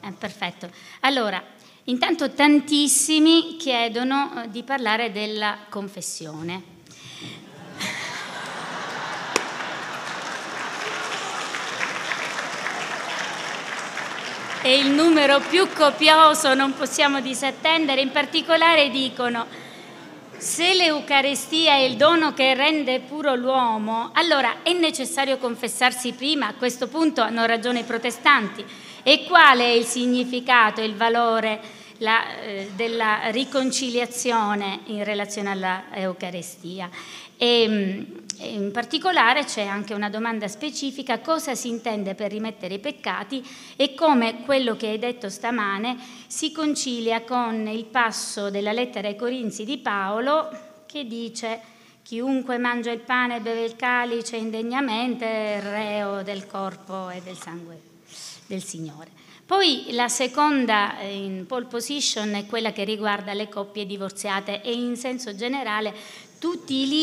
Perfetto. Allora, intanto tantissimi chiedono di parlare della confessione. È il numero più copioso, non possiamo disattendere. In particolare dicono: se l'Eucaristia è il dono che rende puro l'uomo, allora è necessario confessarsi prima? A questo punto hanno ragione i protestanti. E qual è il significato, il valore della riconciliazione in relazione alla Eucaristia? E in particolare c'è anche una domanda specifica: cosa si intende per rimettere i peccati e come quello che hai detto stamane si concilia con il passo della lettera ai Corinzi di Paolo che dice: chiunque mangia il pane e beve il calice indegnamente è reo del corpo e del sangue del Signore. Poi la seconda in pole position è quella che riguarda le coppie divorziate e in senso generale tutti i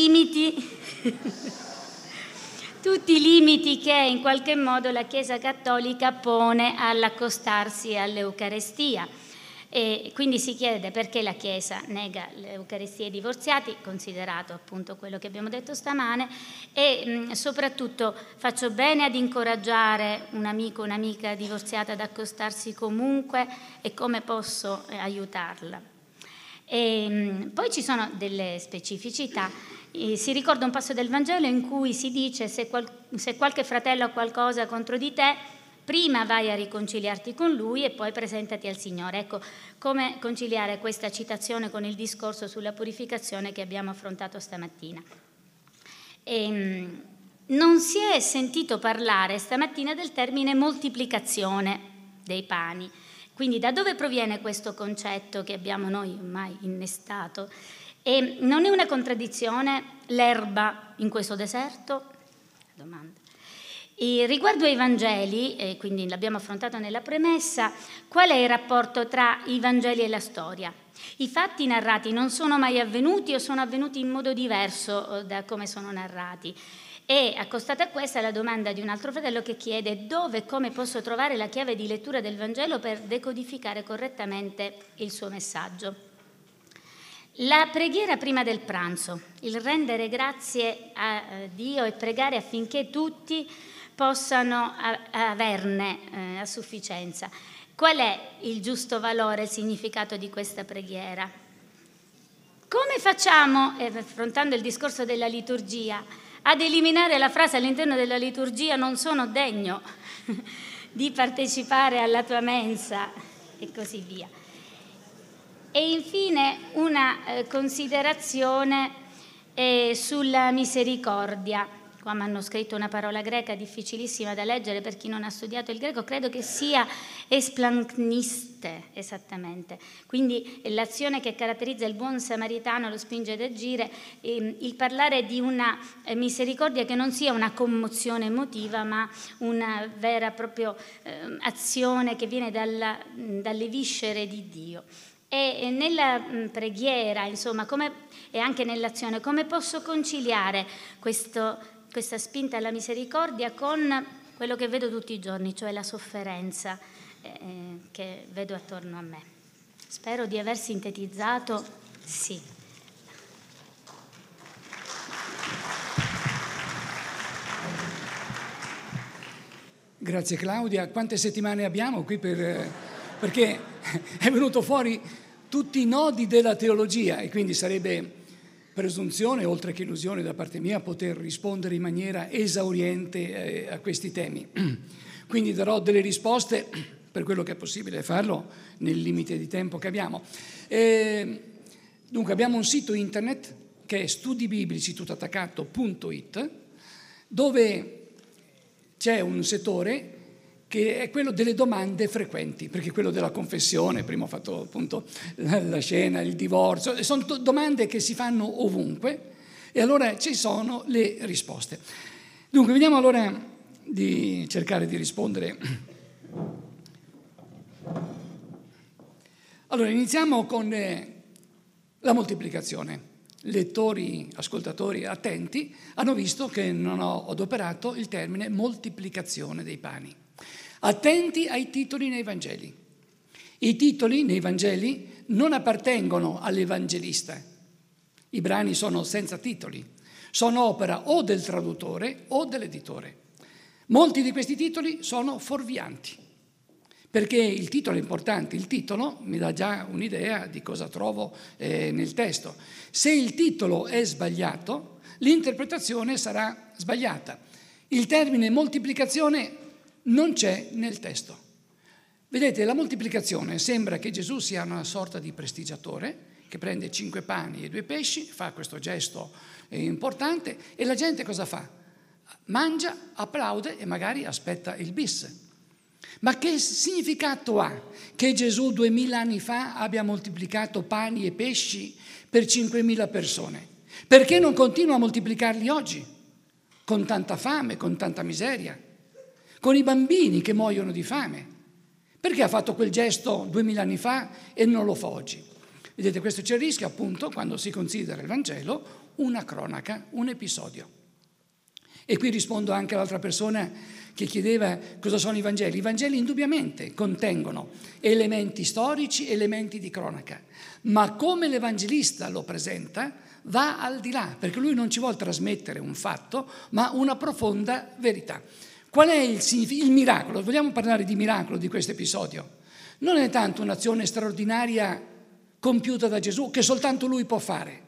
limiti che in qualche modo la Chiesa Cattolica pone all'accostarsi all'Eucarestia. E quindi si chiede perché la Chiesa nega l'Eucaristia ai divorziati, considerato appunto quello che abbiamo detto stamane, e soprattutto faccio bene ad incoraggiare un amico, un'amica divorziata ad accostarsi comunque, e come posso aiutarla. E poi ci sono delle specificità. Si ricorda un passo del Vangelo in cui si dice: se qualche fratello ha qualcosa contro di te, prima vai a riconciliarti con lui e poi presentati al Signore. Ecco, come conciliare questa citazione con il discorso sulla purificazione che abbiamo affrontato stamattina. Non si è sentito parlare stamattina del termine moltiplicazione dei pani. Quindi da dove proviene questo concetto che abbiamo noi ormai innestato? E non è una contraddizione l'erba in questo deserto? Domanda. E riguardo ai Vangeli, quindi l'abbiamo affrontato nella premessa, qual è il rapporto tra i Vangeli e la storia? I fatti narrati non sono mai avvenuti o sono avvenuti in modo diverso da come sono narrati? E accostata a questa la domanda di un altro fratello che chiede: dove e come posso trovare la chiave di lettura del Vangelo per decodificare correttamente il suo messaggio? La preghiera prima del pranzo, il rendere grazie a Dio e pregare affinché tutti possano averne a sufficienza. Qual è il giusto valore, il significato di questa preghiera? Come facciamo, affrontando il discorso della liturgia, ad eliminare la frase all'interno della liturgia: non sono degno di partecipare alla tua mensa, e così via? E infine una considerazione sulla misericordia. Qua mi hanno scritto una parola greca difficilissima da leggere per chi non ha studiato il greco, credo che sia esplanchniste, esattamente. Quindi l'azione che caratterizza il buon samaritano lo spinge ad agire, il parlare di una misericordia che non sia una commozione emotiva, ma una vera proprio azione che viene dalle viscere di Dio. E nella preghiera, insomma, e anche nell'azione, come posso conciliare questa spinta alla misericordia con quello che vedo tutti i giorni, cioè la sofferenza che vedo attorno a me? Spero di aver sintetizzato. Sì. Grazie Claudia. Quante settimane abbiamo qui perché è venuto fuori tutti i nodi della teologia, e quindi sarebbe presunzione, oltre che illusione da parte mia, poter rispondere in maniera esauriente a questi temi. Quindi darò delle risposte per quello che è possibile farlo nel limite di tempo che abbiamo. Dunque abbiamo un sito internet che è studibiblici.it, dove c'è un settore che è quello delle domande frequenti, perché quello della confessione, prima ho fatto appunto la scena, il divorzio, sono domande che si fanno ovunque, e allora ci sono le risposte. Dunque vediamo allora di cercare di rispondere. Allora iniziamo con la moltiplicazione. Lettori, ascoltatori attenti hanno visto che non ho adoperato il termine moltiplicazione dei pani. Attenti ai titoli nei Vangeli. I titoli nei Vangeli non appartengono all'evangelista. I brani sono senza titoli, sono opera o del traduttore o dell'editore. Molti di questi titoli sono fuorvianti, perché il titolo è importante, il titolo mi dà già un'idea di cosa trovo nel testo. Se il titolo è sbagliato, l'interpretazione sarà sbagliata. Il termine moltiplicazione non c'è nel testo. Vedete, la moltiplicazione sembra che Gesù sia una sorta di prestigiatore che prende 5 pani e 2 pesci, fa questo gesto importante e la gente cosa fa? Mangia, applaude e magari aspetta il bis. Ma che significato ha che Gesù 2000 anni fa abbia moltiplicato pani e pesci per 5.000 persone? Perché non continua a moltiplicarli oggi? Con tanta fame, con tanta miseria, con i bambini che muoiono di fame. Perché ha fatto quel gesto 2000 anni fa e non lo fa oggi? Vedete, questo c'è il rischio appunto, quando si considera il Vangelo, una cronaca, un episodio. E qui rispondo anche all'altra persona che chiedeva cosa sono i Vangeli. I Vangeli indubbiamente contengono elementi storici, elementi di cronaca, ma come l'Evangelista lo presenta va al di là, perché lui non ci vuole trasmettere un fatto, ma una profonda verità. Qual è il miracolo? Vogliamo parlare di miracolo di questo episodio? Non è tanto un'azione straordinaria compiuta da Gesù, che soltanto lui può fare,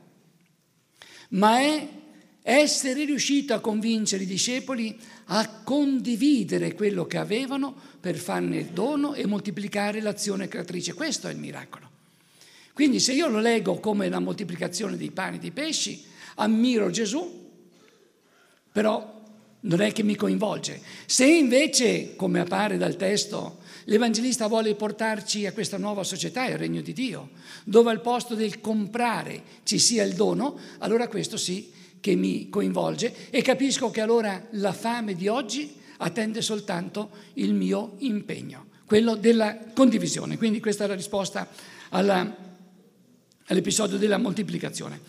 ma è essere riuscito a convincere i discepoli a condividere quello che avevano per farne il dono e moltiplicare l'azione creatrice. Questo è il miracolo. Quindi se io lo leggo come la moltiplicazione dei pani e dei pesci, ammiro Gesù, però non è che mi coinvolge. Se invece, come appare dal testo, l'Evangelista vuole portarci a questa nuova società, il regno di Dio, dove al posto del comprare ci sia il dono, allora questo sì che mi coinvolge e capisco che allora la fame di oggi attende soltanto il mio impegno, quello della condivisione. Quindi questa è la risposta all'episodio della moltiplicazione.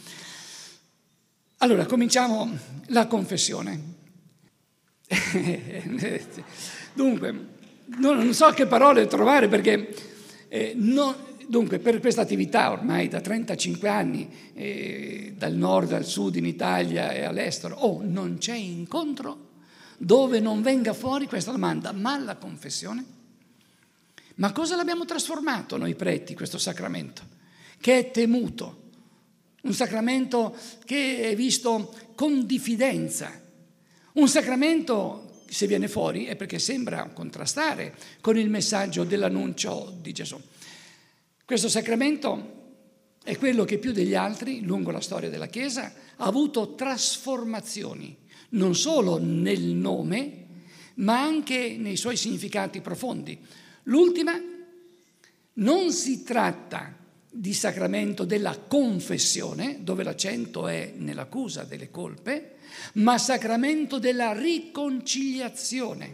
Allora, cominciamo la confessione. Dunque, non so che parole trovare perché dunque per questa attività ormai da 35 anni dal nord al sud in Italia e all'estero non c'è incontro dove non venga fuori questa domanda: ma la confessione? Ma cosa l'abbiamo trasformato noi preti questo sacramento che è temuto, un sacramento che è visto con diffidenza, un sacramento, se viene fuori, è perché sembra contrastare con il messaggio dell'annuncio di Gesù. Questo sacramento è quello che più degli altri, lungo la storia della Chiesa, ha avuto trasformazioni, non solo nel nome, ma anche nei suoi significati profondi. L'ultima, non si tratta di sacramento della confessione, dove l'accento è nell'accusa delle colpe, ma sacramento della riconciliazione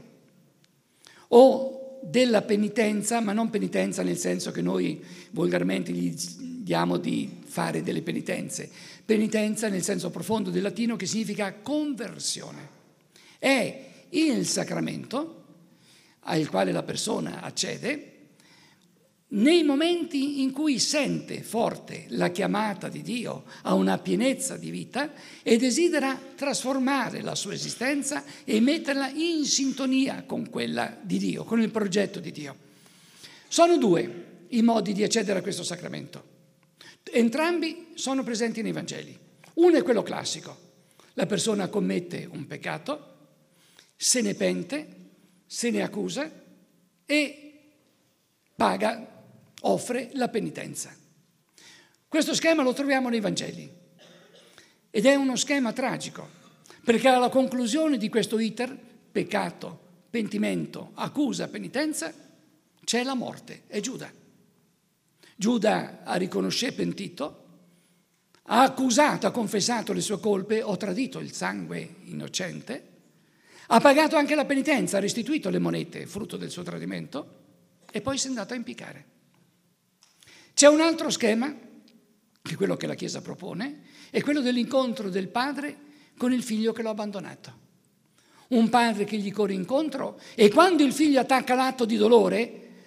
o della penitenza, ma non penitenza nel senso che noi volgarmente gli diamo di fare delle penitenze, penitenza nel senso profondo del latino che significa conversione. È il sacramento al quale la persona accede nei momenti in cui sente forte la chiamata di Dio a una pienezza di vita e desidera trasformare la sua esistenza e metterla in sintonia con quella di Dio, con il progetto di Dio. Sono due i modi di accedere a questo sacramento. Entrambi sono presenti nei Vangeli. Uno è quello classico. La persona commette un peccato, se ne pente, se ne accusa e paga, offre la penitenza. Questo schema lo troviamo nei Vangeli ed è uno schema tragico, perché alla conclusione di questo iter, peccato, pentimento, accusa, penitenza, c'è la morte, è Giuda. Giuda ha riconosciuto pentito, ha accusato, ha confessato le sue colpe, ho tradito il sangue innocente, ha pagato anche la penitenza, ha restituito le monete, frutto del suo tradimento, e poi si è andato a impiccare. C'è un altro schema, che è quello che la Chiesa propone, è quello dell'incontro del padre con il figlio che l'ha abbandonato. Un padre che gli corre incontro e quando il figlio attacca l'atto di dolore,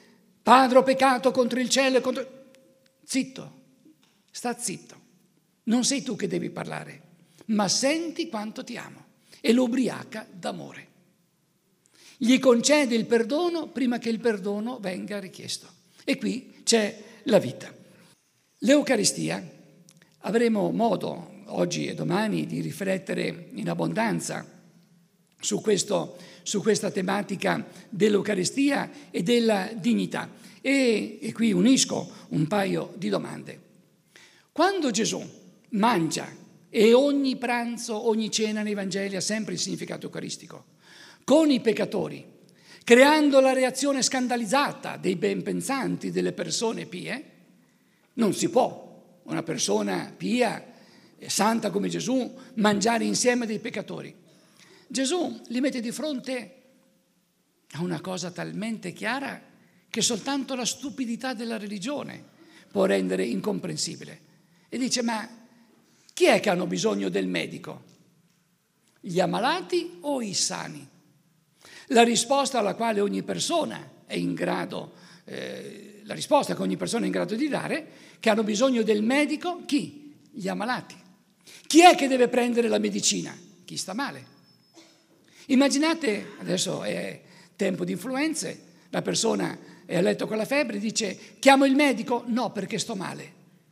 Padre, ho peccato contro il cielo e contro... Zitto, sta zitto. Non sei tu che devi parlare, ma senti quanto ti amo e lo ubriaca d'amore. Gli concede il perdono prima che il perdono venga richiesto. E qui c'è la vita. L'Eucaristia, avremo modo oggi e domani di riflettere in abbondanza su questa tematica dell'Eucaristia e della dignità. E qui unisco un paio di domande. Quando Gesù mangia, e ogni pranzo, ogni cena nei Vangeli ha sempre il significato eucaristico, con i peccatori, creando la reazione scandalizzata dei ben pensanti, delle persone pie, non si può una persona pia, santa come Gesù, mangiare insieme dei peccatori. Gesù li mette di fronte a una cosa talmente chiara che soltanto la stupidità della religione può rendere incomprensibile. E dice, ma chi è che hanno bisogno del medico? Gli ammalati o i sani? La risposta alla quale ogni persona è in grado, la risposta che ogni persona è in grado di dare, che hanno bisogno del medico, chi? Gli ammalati. Chi è che deve prendere la medicina? Chi sta male. Immaginate, adesso è tempo di influenze, la persona è a letto con la febbre, dice chiamo il medico? No, perché sto male.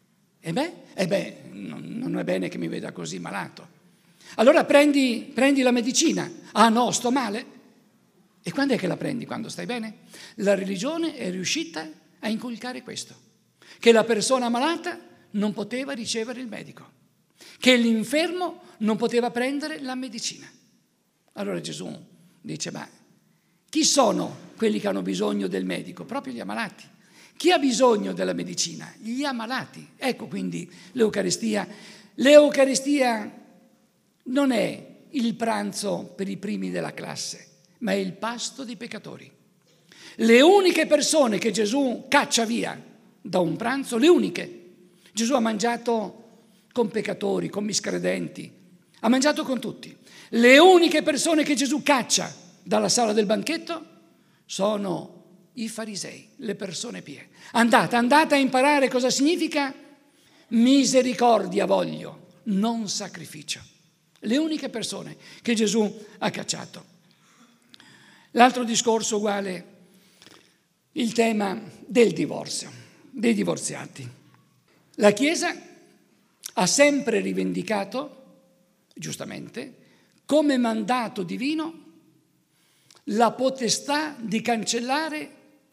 Non è bene che mi veda così malato. Allora prendi la medicina. Ah no, sto male. E quando è che la prendi? Quando stai bene? La religione è riuscita a inculcare questo, che la persona malata non poteva ricevere il medico, che l'infermo non poteva prendere la medicina. Allora Gesù dice, ma chi sono quelli che hanno bisogno del medico? Proprio gli ammalati. Chi ha bisogno della medicina? Gli ammalati. Ecco quindi l'Eucaristia. L'Eucaristia non è il pranzo per i primi della classe, ma è il pasto dei peccatori. Le uniche persone che Gesù caccia via da un pranzo, le uniche. Gesù ha mangiato con peccatori, con miscredenti, ha mangiato con tutti. Le uniche persone che Gesù caccia dalla sala del banchetto sono i farisei, le persone pie. Andate a imparare cosa significa misericordia voglio, non sacrificio. Le uniche persone che Gesù ha cacciato. L'altro discorso uguale, il tema del divorzio, dei divorziati. La Chiesa ha sempre rivendicato, giustamente, come mandato divino, la potestà di cancellare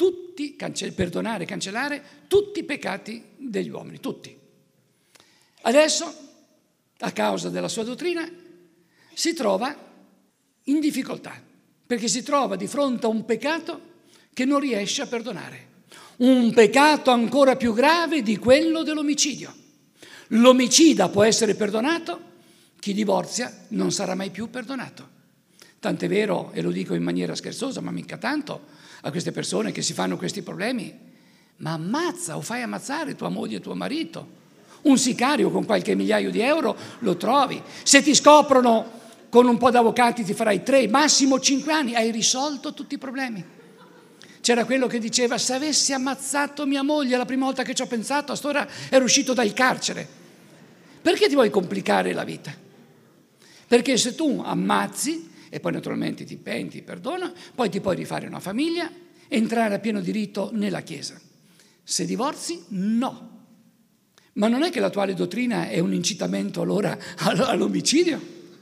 tutti i peccati degli uomini, tutti. Adesso, a causa della sua dottrina, si trova in difficoltà, perché si trova di fronte a un peccato che non riesce a perdonare. Un peccato ancora più grave di quello dell'omicidio. L'omicida può essere perdonato, chi divorzia non sarà mai più perdonato. Tant'è vero, e lo dico in maniera scherzosa, ma mica tanto, a queste persone che si fanno questi problemi, ma ammazza o fai ammazzare tua moglie e tuo marito. Un sicario con qualche migliaio di euro lo trovi. Se ti scoprono con un po' di avvocati ti farai 3, massimo 5 anni, hai risolto tutti i problemi. C'era quello che diceva, se avessi ammazzato mia moglie la prima volta che ci ho pensato, a st'ora ero uscito dal carcere. Perché ti vuoi complicare la vita? Perché se tu ammazzi, e poi naturalmente ti penti, perdona, poi ti puoi rifare una famiglia e entrare a pieno diritto nella Chiesa. Se divorzi, no. Ma non è che l'attuale dottrina è un incitamento allora all'omicidio?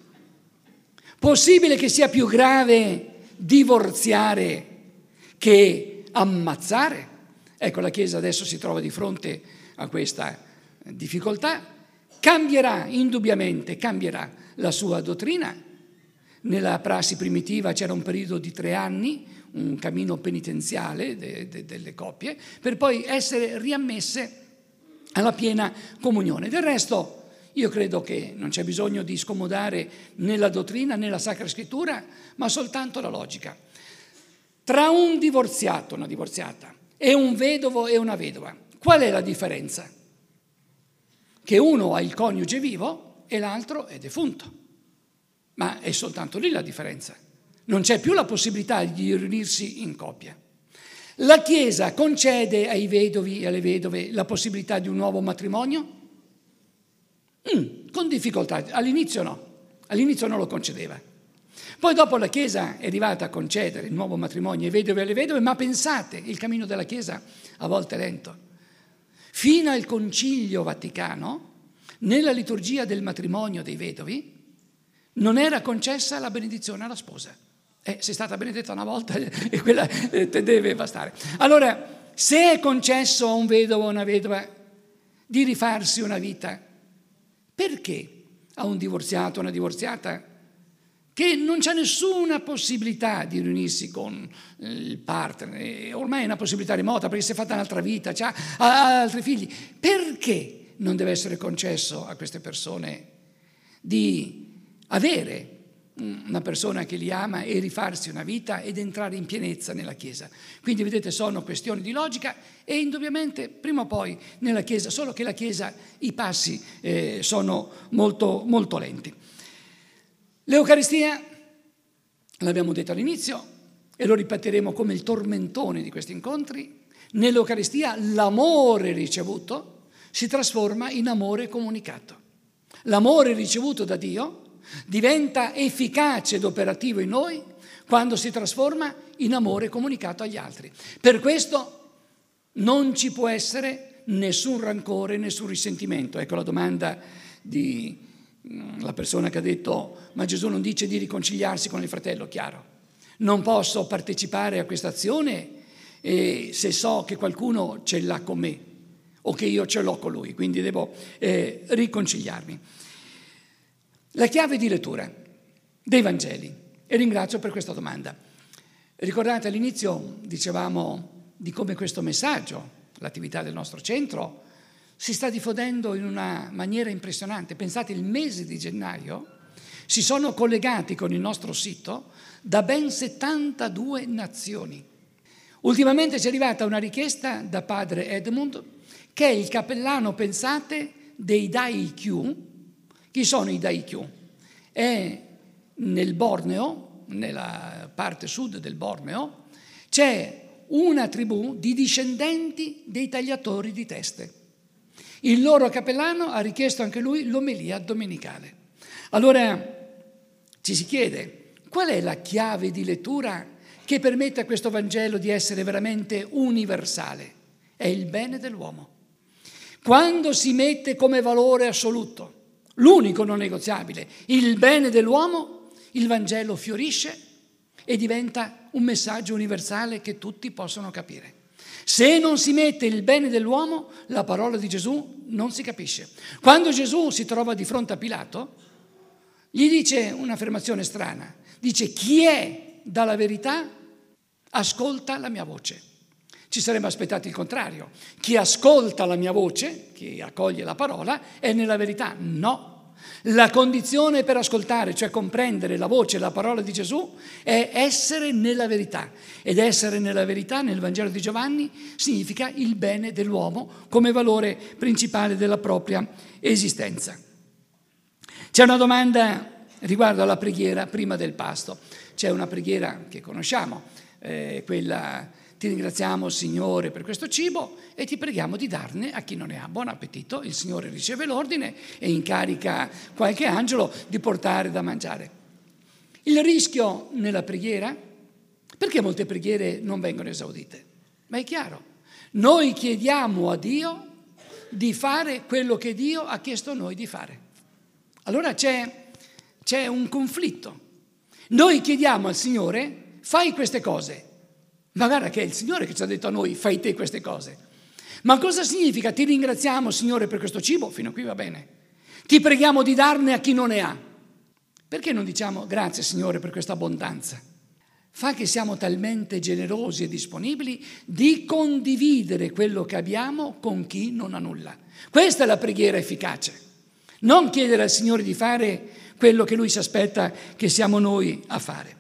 Possibile che sia più grave divorziare che ammazzare? Ecco, la Chiesa adesso si trova di fronte a questa difficoltà. Indubbiamente cambierà la sua dottrina. Nella prassi primitiva c'era un periodo di 3 anni, un cammino penitenziale delle coppie, per poi essere riammesse alla piena comunione. Del resto, io credo che non c'è bisogno di scomodare né la dottrina né la Sacra Scrittura, ma soltanto la logica. Tra un divorziato, una divorziata, e un vedovo e una vedova, qual è la differenza? Che uno ha il coniuge vivo e l'altro è defunto. Ma è soltanto lì la differenza. Non c'è più la possibilità di riunirsi in coppia. La Chiesa concede ai vedovi e alle vedove la possibilità di un nuovo matrimonio? Con difficoltà, all'inizio no, all'inizio non lo concedeva. Poi dopo la Chiesa è arrivata a concedere il nuovo matrimonio ai vedovi e alle vedove, ma pensate, il cammino della Chiesa a volte è lento. Fino al Concilio Vaticano, nella liturgia del matrimonio dei vedovi, non era concessa la benedizione alla sposa. Sei stata benedetta una volta e quella te deve bastare. Allora, se è concesso a un vedovo o a una vedova di rifarsi una vita, perché a un divorziato o una divorziata che non c'è nessuna possibilità di riunirsi con il partner, ormai è una possibilità remota perché si è fatta un'altra vita, ha altri figli, perché non deve essere concesso a queste persone di avere una persona che li ama e rifarsi una vita ed entrare in pienezza nella Chiesa? Quindi vedete, sono questioni di logica e indubbiamente prima o poi nella Chiesa, solo che la Chiesa i passi sono molto, molto lenti. L'Eucaristia, l'abbiamo detto all'inizio e lo ripeteremo come il tormentone di questi incontri, nell'Eucaristia l'amore ricevuto si trasforma in amore comunicato. L'amore ricevuto da Dio diventa efficace ed operativo in noi quando si trasforma in amore comunicato agli altri. Per questo non ci può essere nessun rancore, nessun risentimento. Ecco la domanda di la persona che ha detto: ma Gesù non dice di riconciliarsi con il fratello? Chiaro, non posso partecipare a questa azione se so che qualcuno ce l'ha con me o che io ce l'ho con lui, quindi devo riconciliarmi. La chiave di lettura dei Vangeli, e ringrazio per questa domanda. Ricordate all'inizio dicevamo di come questo messaggio, l'attività del nostro centro, si sta diffondendo in una maniera impressionante. Pensate, il mese di gennaio si sono collegati con il nostro sito da ben 72 nazioni. Ultimamente ci è arrivata una richiesta da padre Edmund, che è il cappellano, pensate, dei Daikyu. Chi sono i Daikyu? È nel Borneo, nella parte sud del Borneo, c'è una tribù di discendenti dei tagliatori di teste. Il loro cappellano ha richiesto anche lui l'omelia domenicale. Allora ci si chiede: qual è la chiave di lettura che permette a questo Vangelo di essere veramente universale? È il bene dell'uomo. Quando si mette come valore assoluto, l'unico non negoziabile, il bene dell'uomo, il Vangelo fiorisce e diventa un messaggio universale che tutti possono capire. Se non si mette il bene dell'uomo, la parola di Gesù non si capisce. Quando Gesù si trova di fronte a Pilato, gli dice un'affermazione strana. Dice: chi è dalla verità ascolta la mia voce. Ci saremmo aspettati il contrario. Chi ascolta la mia voce, chi accoglie la parola, è nella verità. No. La condizione per ascoltare, cioè comprendere la voce e la parola di Gesù, è essere nella verità. Ed essere nella verità nel Vangelo di Giovanni significa il bene dell'uomo come valore principale della propria esistenza. C'è una domanda riguardo alla preghiera prima del pasto. C'è una preghiera che conosciamo, quella: ti ringraziamo, Signore, per questo cibo e ti preghiamo di darne a chi non ne ha. Buon appetito, il Signore riceve l'ordine e incarica qualche angelo di portare da mangiare. Il rischio nella preghiera, perché molte preghiere non vengono esaudite? Ma è chiaro, noi chiediamo a Dio di fare quello che Dio ha chiesto a noi di fare. Allora c'è un conflitto. Noi chiediamo al Signore: fai queste cose. Ma guarda che è il Signore che ci ha detto a noi: fai te queste cose. Ma cosa significa? Ti ringraziamo, Signore, per questo cibo? Fino a qui va bene. Ti preghiamo di darne a chi non ne ha. Perché non diciamo: grazie, Signore, per questa abbondanza? Fa che siamo talmente generosi e disponibili di condividere quello che abbiamo con chi non ha nulla. Questa è la preghiera efficace. Non chiedere al Signore di fare quello che Lui si aspetta che siamo noi a fare.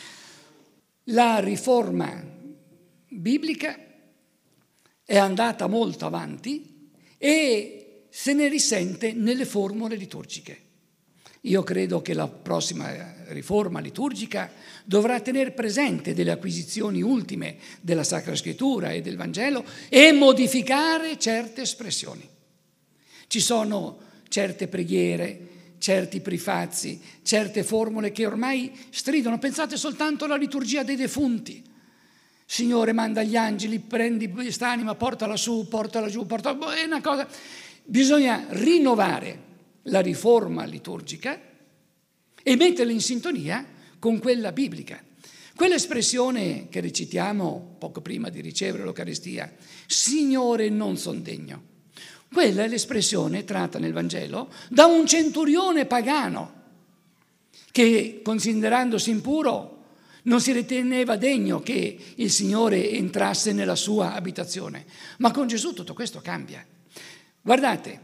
La riforma biblica è andata molto avanti e se ne risente nelle formule liturgiche. Io credo che la prossima riforma liturgica dovrà tenere presente delle acquisizioni ultime della Sacra Scrittura e del Vangelo e modificare certe espressioni. Ci sono certe preghiere, certi prefazi, certe formule che ormai stridono. Pensate soltanto alla liturgia dei defunti. Signore, manda gli angeli, prendi quest'anima, portala su, portala giù, è una cosa. Bisogna rinnovare la riforma liturgica e metterla in sintonia con quella biblica. Quell'espressione che recitiamo poco prima di ricevere l'Eucaristia, Signore, non son degno, quella è l'espressione tratta nel Vangelo da un centurione pagano che, considerandosi impuro, non si riteneva degno che il Signore entrasse nella sua abitazione. Ma con Gesù tutto questo cambia. Guardate,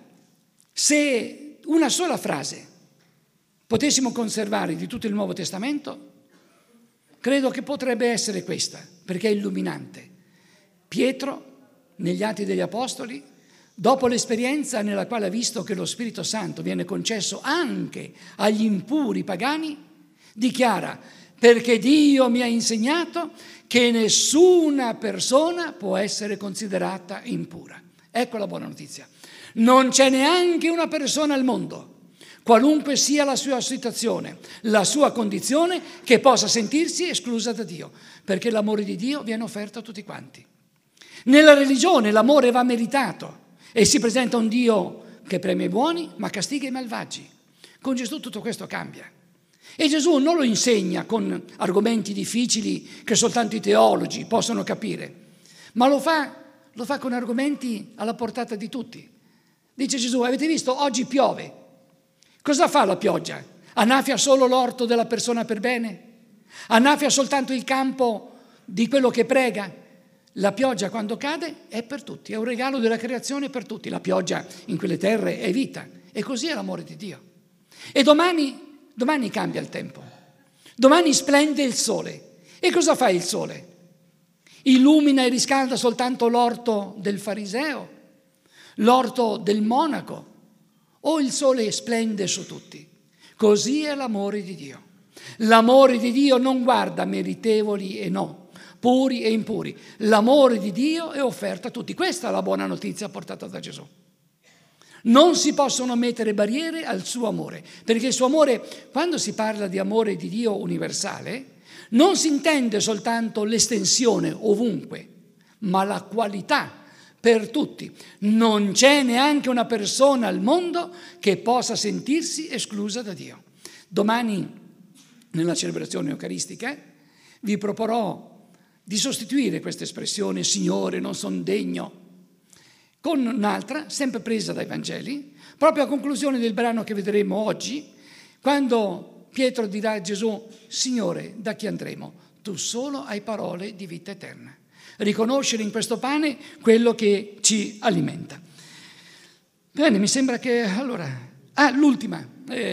se una sola frase potessimo conservare di tutto il Nuovo Testamento, credo che potrebbe essere questa, perché è illuminante. Pietro, negli Atti degli Apostoli, dopo l'esperienza nella quale ha visto che lo Spirito Santo viene concesso anche agli impuri pagani, dichiara: perché Dio mi ha insegnato che nessuna persona può essere considerata impura. Ecco la buona notizia. Non c'è neanche una persona al mondo, qualunque sia la sua situazione, la sua condizione, che possa sentirsi esclusa da Dio, perché l'amore di Dio viene offerto a tutti quanti. Nella religione l'amore va meritato e si presenta un Dio che premia i buoni ma castiga i malvagi. Con Gesù tutto questo cambia. E Gesù non lo insegna con argomenti difficili che soltanto i teologi possono capire, ma lo fa con argomenti alla portata di tutti. Dice Gesù: avete visto? Oggi piove. Cosa fa la pioggia? Annaffia solo l'orto della persona per bene? Annaffia soltanto il campo di quello che prega? La pioggia quando cade è per tutti, è un regalo della creazione per tutti. La pioggia in quelle terre è vita, e così è l'amore di Dio. E domani cambia il tempo, domani splende il sole. E cosa fa il sole? Illumina e riscalda soltanto l'orto del fariseo, l'orto del monaco, o il sole splende su tutti? Così è l'amore di Dio. L'amore di Dio non guarda meritevoli e no, puri e impuri. L'amore di Dio è offerto a tutti. Questa è la buona notizia portata da Gesù. Non si possono mettere barriere al suo amore, perché il suo amore, quando si parla di amore di Dio universale, non si intende soltanto l'estensione ovunque, ma la qualità per tutti. Non c'è neanche una persona al mondo che possa sentirsi esclusa da Dio. Domani, nella celebrazione eucaristica, vi proporrò di sostituire questa espressione Signore, non son degno, con un'altra, sempre presa dai Vangeli, proprio a conclusione del brano che vedremo oggi, quando Pietro dirà a Gesù: Signore, da chi andremo? Tu solo hai parole di vita eterna. Riconoscere in questo pane quello che ci alimenta. Bene, mi sembra che allora... l'ultima.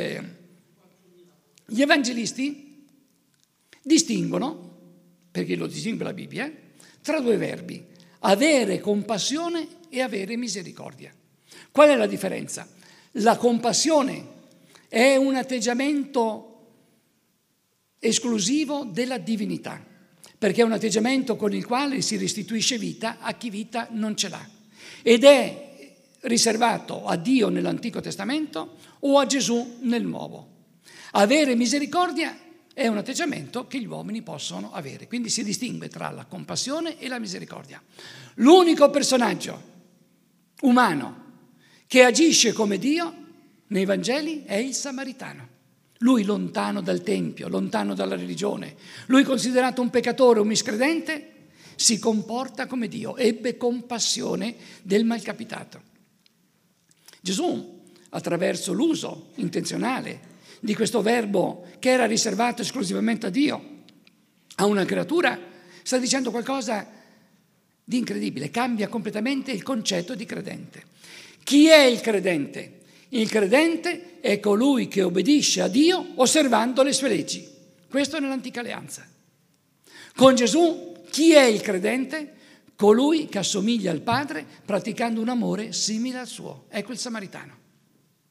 Gli evangelisti distinguono, perché lo distingue la Bibbia, tra due verbi: avere compassione e avere misericordia. Qual è la differenza? La compassione è un atteggiamento esclusivo della divinità, perché è un atteggiamento con il quale si restituisce vita a chi vita non ce l'ha, ed è riservato a Dio nell'Antico Testamento o a Gesù nel Nuovo. Avere misericordia è un atteggiamento che gli uomini possono avere, quindi si distingue tra la compassione e la misericordia. L'unico personaggio umano che agisce come Dio nei Vangeli è il Samaritano. Lui, lontano dal Tempio, lontano dalla religione, lui considerato un peccatore, un miscredente, si comporta come Dio, ebbe compassione del malcapitato. Gesù, attraverso l'uso intenzionale di questo verbo che era riservato esclusivamente a Dio, a una creatura, sta dicendo qualcosa di incredibile, cambia completamente il concetto di credente. Chi è il credente? Il credente è colui che obbedisce a Dio osservando le sue leggi. Questo è nell'antica alleanza. Con Gesù, chi è il credente? Colui che assomiglia al Padre praticando un amore simile al suo. Ecco il Samaritano.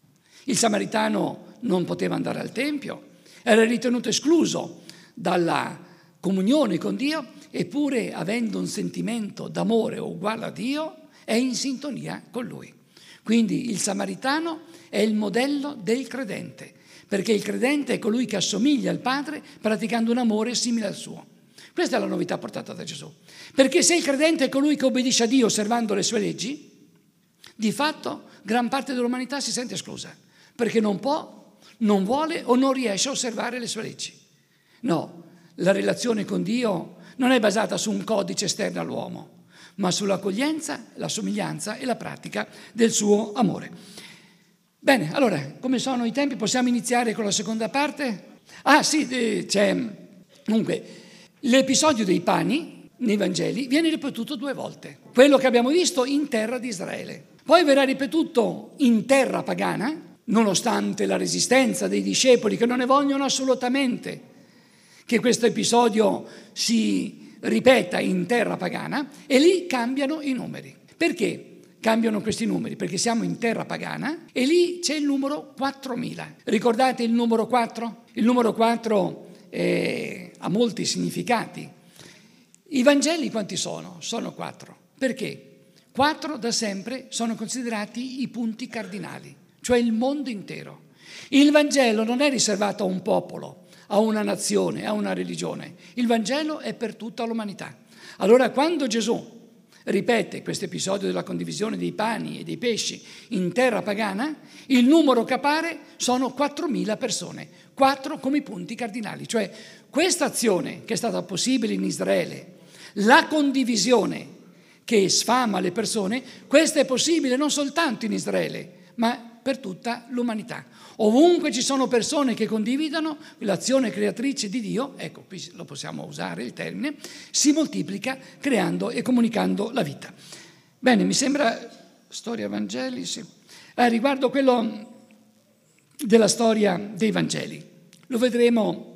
Il samaritano non poteva andare al Tempio, era ritenuto escluso dalla comunione con Dio, eppure avendo un sentimento d'amore uguale a Dio, è in sintonia con Lui. Quindi il samaritano è il modello del credente, perché il credente è colui che assomiglia al Padre praticando un amore simile al suo. Questa è la novità portata da Gesù. Perché se il credente è colui che obbedisce a Dio osservando le sue leggi, di fatto gran parte dell'umanità si sente esclusa, perché non può, non vuole o non riesce a osservare le sue leggi. No, la relazione con Dio non è basata su un codice esterno all'uomo, ma sull'accoglienza, la somiglianza e la pratica del suo amore. Bene, allora, come sono i tempi? Possiamo iniziare con la seconda parte? C'è... Comunque, l'episodio dei pani nei Vangeli viene ripetuto 2 volte. Quello che abbiamo visto in terra di Israele. Poi verrà ripetuto in terra pagana, nonostante la resistenza dei discepoli che non ne vogliono assolutamente che questo episodio si ripeta in terra pagana, e lì cambiano i numeri. Perché cambiano questi numeri? Perché siamo in terra pagana e lì c'è il numero 4.000. Ricordate il numero 4? Il numero 4 ha molti significati. I Vangeli quanti sono? Sono 4. Perché? 4 da sempre sono considerati i punti cardinali, cioè il mondo intero. Il Vangelo non è riservato a un popolo, a una nazione, a una religione. Il Vangelo è per tutta l'umanità. Allora, quando Gesù ripete questo episodio della condivisione dei pani e dei pesci in terra pagana, il numero che appare sono 4.000 persone, 4 come i punti cardinali. Cioè, questa azione che è stata possibile in Israele, la condivisione che sfama le persone, questa è possibile non soltanto in Israele, ma per tutta l'umanità. Ovunque ci sono persone che condividono l'azione creatrice di Dio, ecco, qui lo possiamo usare il termine, si moltiplica creando e comunicando la vita. Bene, mi sembra storia Vangeli, sì. Riguardo quello della storia dei Vangeli, lo vedremo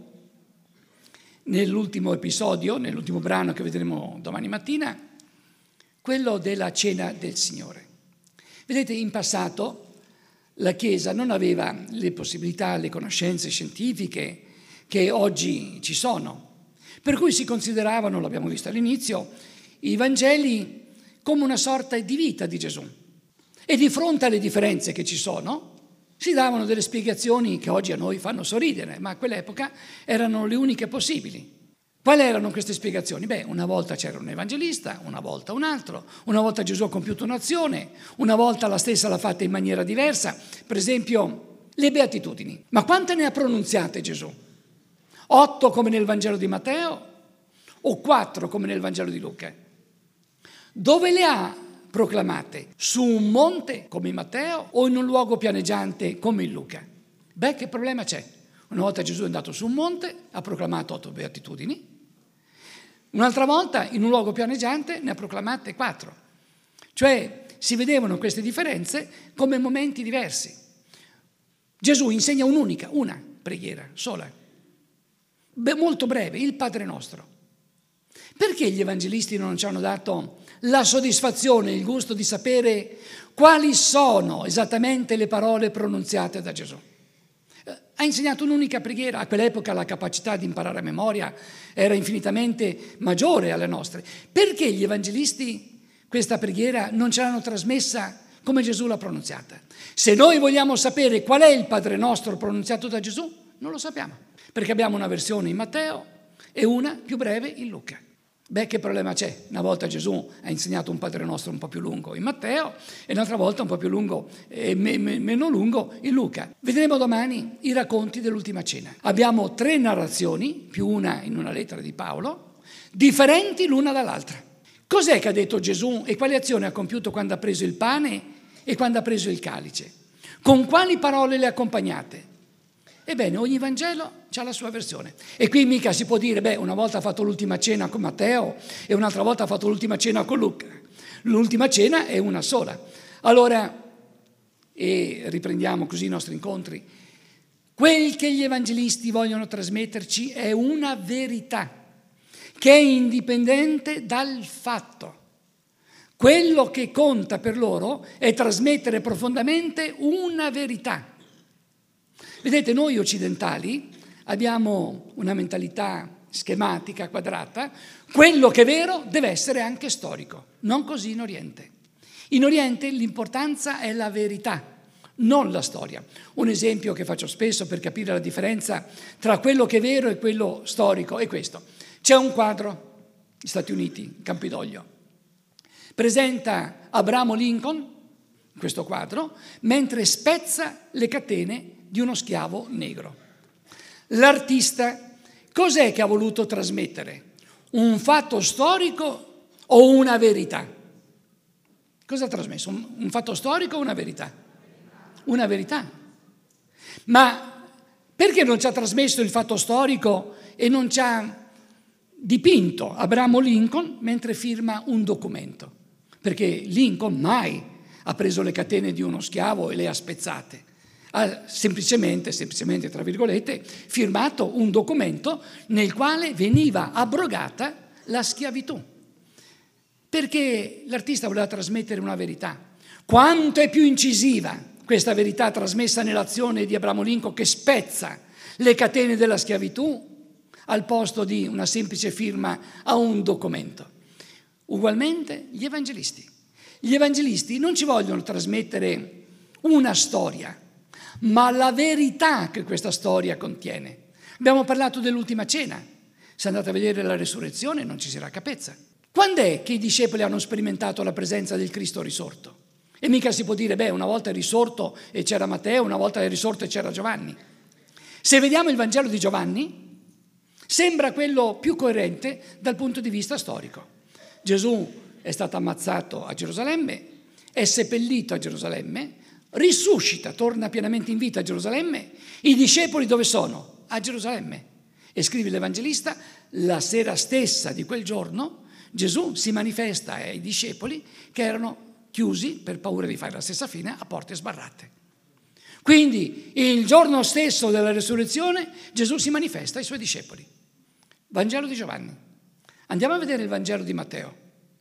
nell'ultimo episodio, nell'ultimo brano che vedremo domani mattina, quello della cena del Signore. Vedete, in passato la Chiesa non aveva le possibilità, le conoscenze scientifiche che oggi ci sono, per cui si consideravano, l'abbiamo visto all'inizio, i Vangeli come una sorta di vita di Gesù. E di fronte alle differenze che ci sono, si davano delle spiegazioni che oggi a noi fanno sorridere, ma a quell'epoca erano le uniche possibili. Quali erano queste spiegazioni? Una volta c'era un evangelista, una volta un altro, una volta Gesù ha compiuto un'azione, una volta la stessa l'ha fatta in maniera diversa. Per esempio, le beatitudini. Ma quante ne ha pronunziate Gesù? 8 come nel Vangelo di Matteo o 4 come nel Vangelo di Luca? Dove le ha proclamate? Su un monte come in Matteo o in un luogo pianeggiante come in Luca? Che problema c'è? Una volta Gesù è andato su un monte, ha proclamato 8 beatitudini, un'altra volta in un luogo pianeggiante ne ha proclamate 4. Cioè si vedevano queste differenze come momenti diversi. Gesù insegna una preghiera sola, molto breve, il Padre Nostro. Perché gli evangelisti non ci hanno dato la soddisfazione, il gusto di sapere quali sono esattamente le parole pronunziate da Gesù? Ha insegnato un'unica preghiera. A quell'epoca la capacità di imparare a memoria era infinitamente maggiore alle nostre. Perché gli evangelisti questa preghiera non ce l'hanno trasmessa come Gesù l'ha pronunziata? Se noi vogliamo sapere qual è il Padre Nostro pronunziato da Gesù, non lo sappiamo, perché abbiamo una versione in Matteo e una più breve in Luca. Che problema c'è? Una volta Gesù ha insegnato un Padre Nostro un po' più lungo in Matteo e un'altra volta un po' più lungo e meno lungo in Luca. Vedremo domani i racconti dell'ultima cena. Abbiamo 3 narrazioni, più una in una lettera di Paolo, differenti l'una dall'altra. Cos'è che ha detto Gesù e quale azione ha compiuto quando ha preso il pane e quando ha preso il calice? Con quali parole le ha accompagnate? Ebbene, ogni Vangelo ha la sua versione. E qui mica si può dire, una volta ha fatto l'ultima cena con Matteo e un'altra volta ha fatto l'ultima cena con Luca. L'ultima cena è una sola. Allora, e riprendiamo così i nostri incontri, quel che gli evangelisti vogliono trasmetterci è una verità che è indipendente dal fatto. Quello che conta per loro è trasmettere profondamente una verità. Vedete, noi occidentali abbiamo una mentalità schematica, quadrata. Quello che è vero deve essere anche storico, non così in Oriente. In Oriente l'importanza è la verità, non la storia. Un esempio che faccio spesso per capire la differenza tra quello che è vero e quello storico è questo. C'è un quadro, negli Stati Uniti, Campidoglio, presenta Abramo Lincoln, questo quadro, mentre spezza le catene di uno schiavo negro. L'artista cos'è che ha voluto trasmettere? Un fatto storico o una verità? Cosa ha trasmesso? Un fatto storico o una verità? Una verità. Ma perché non ci ha trasmesso il fatto storico e non ci ha dipinto Abramo Lincoln mentre firma un documento? Perché Lincoln mai ha preso le catene di uno schiavo e le ha spezzate. Ha semplicemente, tra virgolette, firmato un documento nel quale veniva abrogata la schiavitù. Perché l'artista voleva trasmettere una verità. Quanto è più incisiva questa verità trasmessa nell'azione di Abramo Lincoln, che spezza le catene della schiavitù al posto di una semplice firma a un documento. Ugualmente gli evangelisti. Gli evangelisti non ci vogliono trasmettere una storia, ma la verità che questa storia contiene. Abbiamo parlato dell'ultima cena. Se andate a vedere la resurrezione non ci si raccapezza. Quando è che i discepoli hanno sperimentato la presenza del Cristo risorto? E mica si può dire, una volta è risorto e c'era Matteo, una volta è risorto e c'era Giovanni. Se vediamo il Vangelo di Giovanni, sembra quello più coerente dal punto di vista storico. Gesù è stato ammazzato a Gerusalemme, è seppellito a Gerusalemme, risuscita, torna pienamente in vita a Gerusalemme. I discepoli dove sono? A Gerusalemme. E scrive l'Evangelista, la sera stessa di quel giorno Gesù si manifesta ai discepoli che erano chiusi, per paura di fare la stessa fine, a porte sbarrate. Quindi il giorno stesso della resurrezione Gesù si manifesta ai suoi discepoli. Vangelo di Giovanni. Andiamo a vedere il Vangelo di Matteo.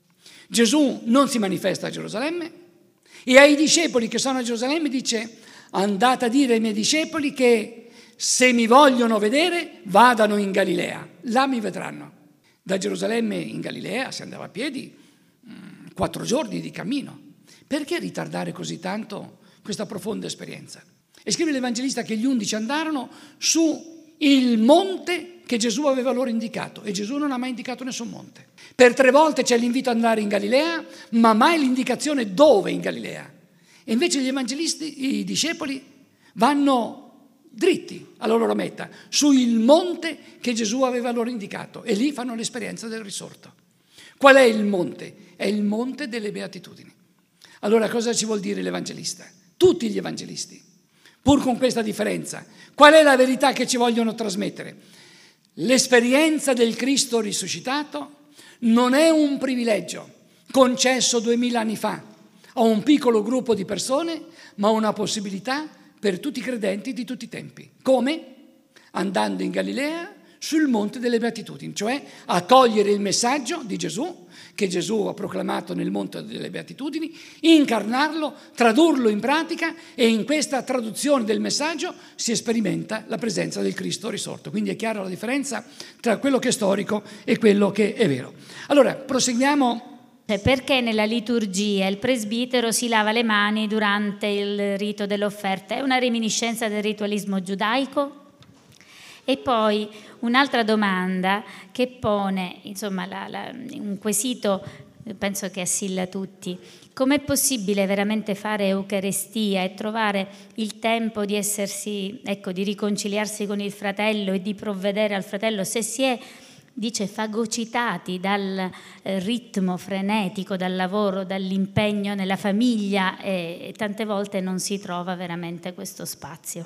Gesù non si manifesta a Gerusalemme e ai discepoli che sono a Gerusalemme dice: andate a dire ai miei discepoli che se mi vogliono vedere vadano in Galilea, là mi vedranno. Da Gerusalemme in Galilea si andava a piedi 4 giorni di cammino. Perché ritardare così tanto questa profonda esperienza? E scrive l'Evangelista che gli 11 andarono su il monte che Gesù aveva loro indicato, e Gesù non ha mai indicato nessun monte. Per 3 volte c'è l'invito ad andare in Galilea, ma mai l'indicazione dove in Galilea. E invece gli evangelisti, i discepoli, vanno dritti alla loro meta, sul monte che Gesù aveva loro indicato, e lì fanno l'esperienza del risorto. Qual è il monte? È il monte delle beatitudini. Allora cosa ci vuol dire l'evangelista? Tutti gli evangelisti, pur con questa differenza. Qual è la verità che ci vogliono trasmettere? L'esperienza del Cristo risuscitato non è un privilegio concesso 2000 anni fa a un piccolo gruppo di persone, ma una possibilità per tutti i credenti di tutti i tempi. Come? Andando in Galilea sul monte delle beatitudini, cioè a cogliere il messaggio di Gesù, che Gesù ha proclamato nel monte delle beatitudini, incarnarlo, tradurlo in pratica, e in questa traduzione del messaggio si sperimenta la presenza del Cristo risorto. Quindi è chiara la differenza tra quello che è storico e quello che è vero. Allora, proseguiamo. Perché nella liturgia il presbitero si lava le mani durante il rito dell'offerta? È una reminiscenza del ritualismo giudaico? E poi un'altra domanda che pone, un quesito, penso che assilla tutti: com'è possibile veramente fare Eucaristia e trovare il tempo di di riconciliarsi con il fratello e di provvedere al fratello, se si è, dice, fagocitati dal ritmo frenetico, dal lavoro, dall'impegno nella famiglia, e tante volte non si trova veramente questo spazio?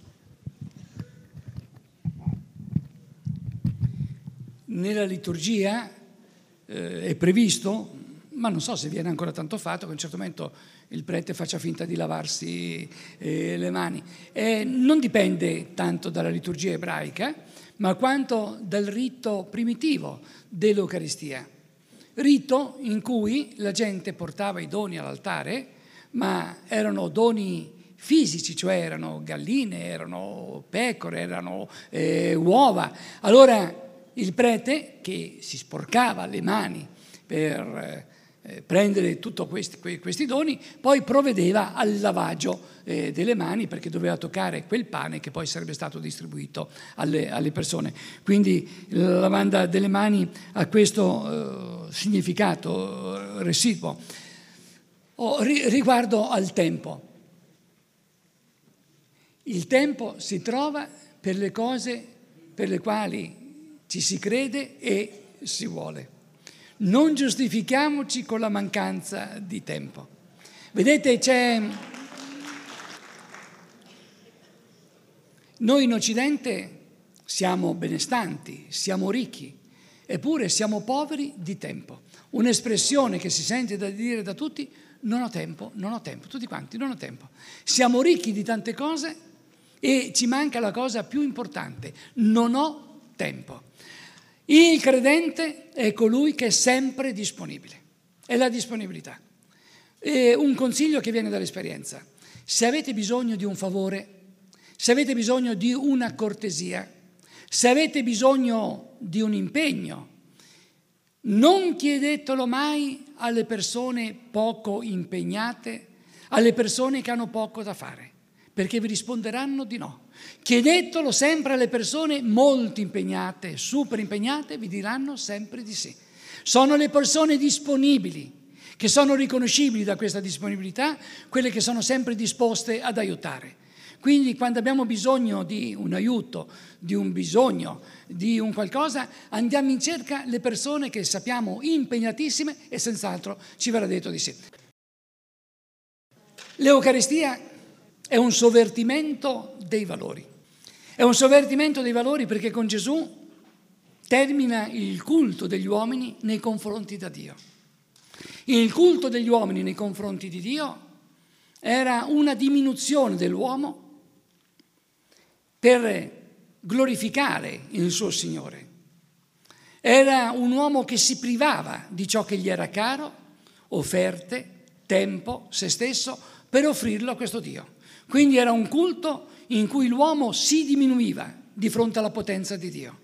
Nella liturgia è previsto, ma non so se viene ancora tanto fatto, che a un certo momento il prete faccia finta di lavarsi le mani. Non dipende tanto dalla liturgia ebraica, ma quanto dal rito primitivo dell'Eucaristia. Rito in cui la gente portava i doni all'altare, ma erano doni fisici, cioè erano galline, erano pecore, erano uova. Allora il prete, che si sporcava le mani per prendere tutti questi doni, poi provvedeva al lavaggio delle mani, perché doveva toccare quel pane che poi sarebbe stato distribuito alle persone. Quindi la lavanda delle mani ha questo significato residuo. Riguardo al tempo. Il tempo si trova per le cose per le quali ci si crede e si vuole. Non giustifichiamoci con la mancanza di tempo. Vedete, noi in Occidente siamo benestanti, siamo ricchi, eppure siamo poveri di tempo. Un'espressione che si sente da dire da tutti: non ho tempo, tutti quanti, non ho tempo. Siamo ricchi di tante cose e ci manca la cosa più importante: non ho tempo. Il credente è colui che è sempre disponibile, è la disponibilità. E un consiglio che viene dall'esperienza: se avete bisogno di un favore, se avete bisogno di una cortesia, se avete bisogno di un impegno, non chiedetelo mai alle persone poco impegnate, alle persone che hanno poco da fare, perché vi risponderanno di no. Chiedetelo sempre alle persone molto impegnate, super impegnate, vi diranno sempre di sì. Sono le persone disponibili, che sono riconoscibili da questa disponibilità, quelle che sono sempre disposte ad aiutare. Quindi quando abbiamo bisogno di un aiuto, di un bisogno, di un qualcosa, andiamo in cerca le persone che sappiamo impegnatissime e senz'altro ci verrà detto di sì. L'Eucaristia è un sovvertimento dei valori. È un sovvertimento dei valori perché con Gesù termina il culto degli uomini nei confronti da Dio. Il culto degli uomini nei confronti di Dio era una diminuzione dell'uomo per glorificare il suo Signore. Era un uomo che si privava di ciò che gli era caro, offerte, tempo, se stesso, per offrirlo a questo Dio. Quindi era un culto in cui l'uomo si diminuiva di fronte alla potenza di Dio.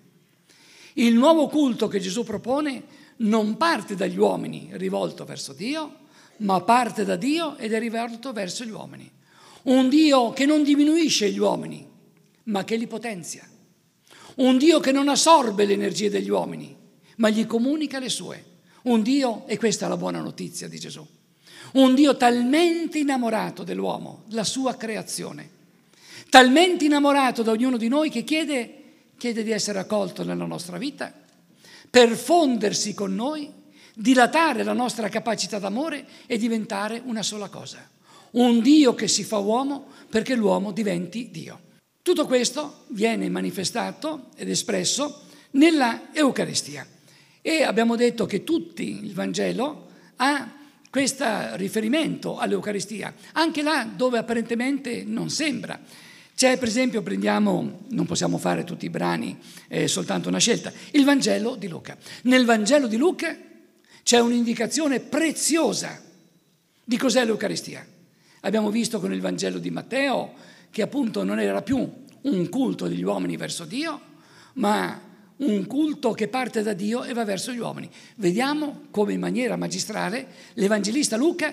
Il nuovo culto che Gesù propone non parte dagli uomini rivolto verso Dio, ma parte da Dio ed è rivolto verso gli uomini. Un Dio che non diminuisce gli uomini, ma che li potenzia. Un Dio che non assorbe le energie degli uomini, ma gli comunica le sue. Un Dio, e questa è la buona notizia di Gesù, un Dio talmente innamorato dell'uomo, della sua creazione, talmente innamorato da ognuno di noi che chiede di essere accolto nella nostra vita, per fondersi con noi, dilatare la nostra capacità d'amore e diventare una sola cosa. Un Dio che si fa uomo perché l'uomo diventi Dio. Tutto questo viene manifestato ed espresso nella Eucaristia. E abbiamo detto che tutto il Vangelo ha questo riferimento all'Eucaristia, anche là dove apparentemente non sembra. C'è, per esempio, non possiamo fare tutti i brani, soltanto una scelta, il Vangelo di Luca. Nel Vangelo di Luca c'è un'indicazione preziosa di cos'è l'Eucaristia. Abbiamo visto con il Vangelo di Matteo che appunto non era più un culto degli uomini verso Dio, ma un culto che parte da Dio e va verso gli uomini. Vediamo come in maniera magistrale l'Evangelista Luca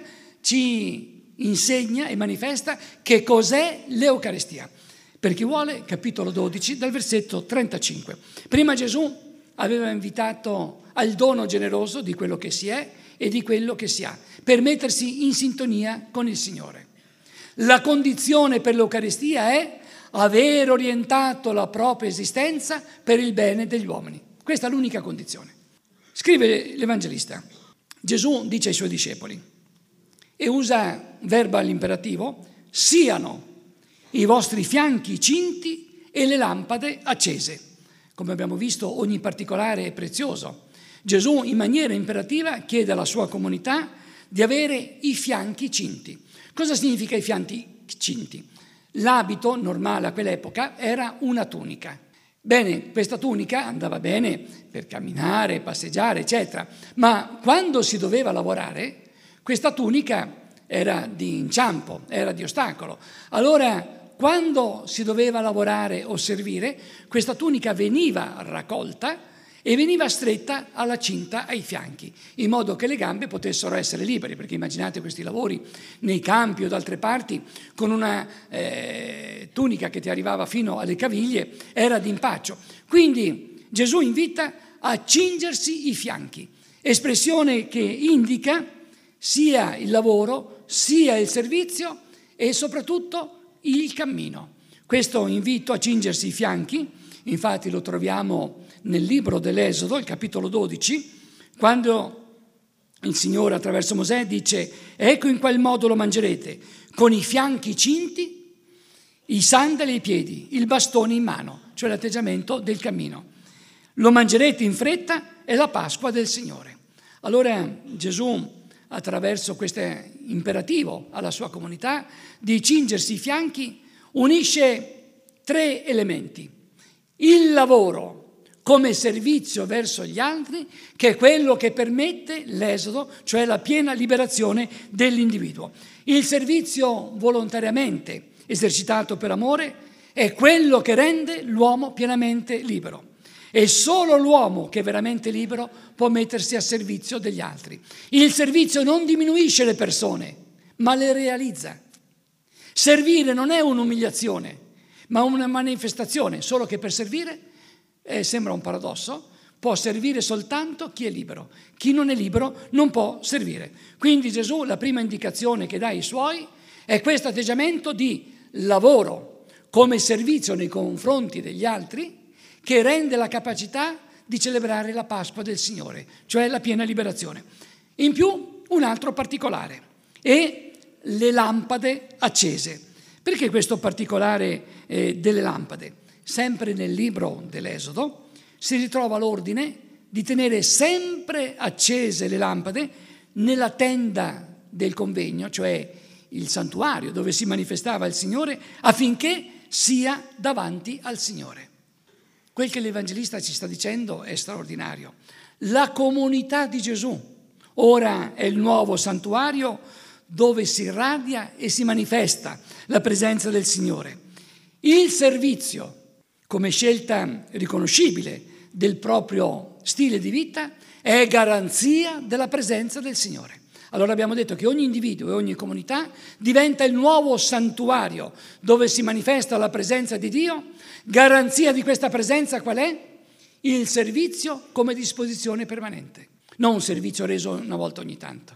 ci insegna e manifesta che cos'è l'Eucaristia. Per chi vuole, capitolo 12, dal versetto 35. Prima Gesù aveva invitato al dono generoso di quello che si è e di quello che si ha, per mettersi in sintonia con il Signore. La condizione per l'Eucaristia è aver orientato la propria esistenza per il bene degli uomini. Questa è l'unica condizione. Scrive l'Evangelista: Gesù dice ai suoi discepoli, e usa verbo all'imperativo: siano i vostri fianchi cinti e le lampade accese. Come abbiamo visto, ogni particolare è prezioso. Gesù in maniera imperativa chiede alla sua comunità di avere i fianchi cinti. Cosa significa i fianchi cinti? L'abito normale a quell'epoca era una tunica. Bene, questa tunica andava bene per camminare, passeggiare, eccetera, ma quando si doveva lavorare, questa tunica era di inciampo, era di ostacolo. Allora, quando si doveva lavorare o servire, questa tunica veniva raccolta e veniva stretta alla cinta ai fianchi, in modo che le gambe potessero essere libere, perché immaginate questi lavori nei campi o da altre parti con una tunica che ti arrivava fino alle caviglie, era d'impaccio. Quindi Gesù invita a cingersi i fianchi, espressione che indica sia il lavoro, sia il servizio e soprattutto il cammino. Questo invito a cingersi i fianchi, infatti lo troviamo nel libro dell'Esodo, il capitolo 12, quando il Signore attraverso Mosè dice: ecco in qual modo lo mangerete, con i fianchi cinti, i sandali ai piedi, il bastone in mano, cioè l'atteggiamento del cammino. Lo mangerete in fretta, è la Pasqua del Signore. Allora Gesù, attraverso questo imperativo alla sua comunità di cingersi i fianchi, unisce 3 elementi: il lavoro come servizio verso gli altri, che è quello che permette l'esodo, cioè la piena liberazione dell'individuo. Il servizio volontariamente esercitato per amore è quello che rende l'uomo pienamente libero. E solo l'uomo che è veramente libero può mettersi a servizio degli altri. Il servizio non diminuisce le persone, ma le realizza. Servire non è un'umiliazione, ma una manifestazione, solo che per servire, sembra un paradosso, può servire soltanto chi è libero. Chi non è libero non può servire. Quindi Gesù, la prima indicazione che dà ai suoi è questo atteggiamento di lavoro come servizio nei confronti degli altri, che rende la capacità di celebrare la Pasqua del Signore, cioè la piena liberazione. In più, un altro particolare, e le lampade accese. Perché questo particolare delle lampade? Sempre nel libro dell'Esodo si ritrova l'ordine di tenere sempre accese le lampade nella tenda del convegno, cioè il santuario dove si manifestava il Signore, affinché sia davanti al Signore. Quel che l'Evangelista ci sta dicendo è straordinario. La comunità di Gesù ora è il nuovo santuario dove si irradia e si manifesta la presenza del Signore. Il servizio, come scelta riconoscibile del proprio stile di vita, è garanzia della presenza del Signore. Allora abbiamo detto che ogni individuo e ogni comunità diventa il nuovo santuario dove si manifesta la presenza di Dio. Garanzia di questa presenza qual è? Il servizio come disposizione permanente. Non un servizio reso una volta ogni tanto,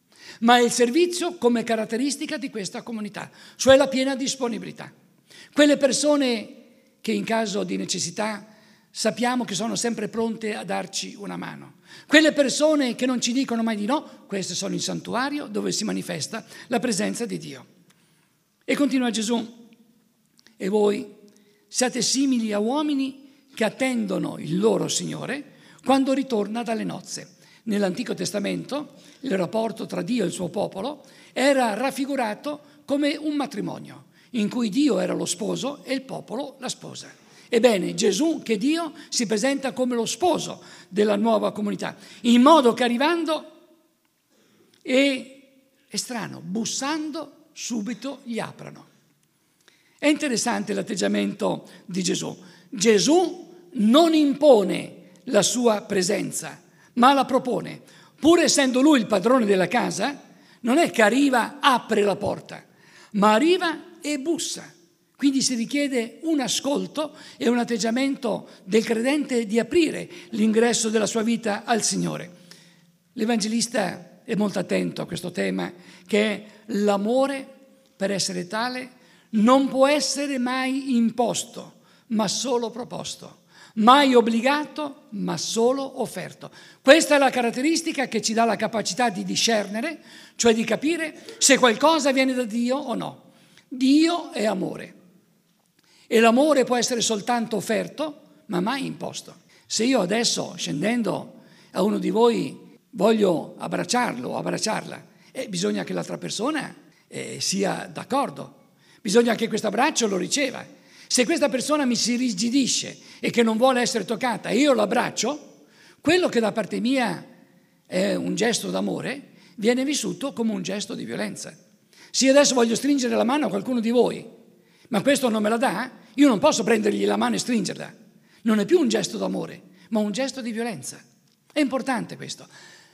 ma il servizio come caratteristica di questa comunità, cioè la piena disponibilità. Quelle persone che in caso di necessità sappiamo che sono sempre pronte a darci una mano. Quelle persone che non ci dicono mai di no, queste sono il santuario dove si manifesta la presenza di Dio. E continua Gesù: e voi siate simili a uomini che attendono il loro Signore quando ritorna dalle nozze. Nell'Antico Testamento il rapporto tra Dio e il suo popolo era raffigurato come un matrimonio, in cui Dio era lo sposo e il popolo la sposa. Ebbene, Gesù, che Dio, si presenta come lo sposo della nuova comunità, in modo che arrivando è strano, bussando subito gli aprano. È interessante l'atteggiamento di Gesù. Gesù non impone la sua presenza, ma la propone. Pur essendo lui il padrone della casa, non è che arriva, apre la porta, ma arriva e bussa. Quindi si richiede un ascolto e un atteggiamento del credente di aprire l'ingresso della sua vita al Signore. L'Evangelista è molto attento a questo tema, che è l'amore, per essere tale, non può essere mai imposto, ma solo proposto. Mai obbligato, ma solo offerto. Questa è la caratteristica che ci dà la capacità di discernere, cioè di capire se qualcosa viene da Dio o no. Dio è amore e l'amore può essere soltanto offerto, ma mai imposto. Se io adesso, scendendo a uno di voi, voglio abbracciarlo o abbracciarla, bisogna che l'altra persona sia d'accordo, bisogna che questo abbraccio lo riceva. Se questa persona mi si irrigidisce e che non vuole essere toccata e io l'abbraccio, quello che da parte mia è un gesto d'amore viene vissuto come un gesto di violenza. Se io adesso voglio stringere la mano a qualcuno di voi, ma questo non me la dà, io non posso prendergli la mano e stringerla. Non è più un gesto d'amore, ma un gesto di violenza. È importante questo.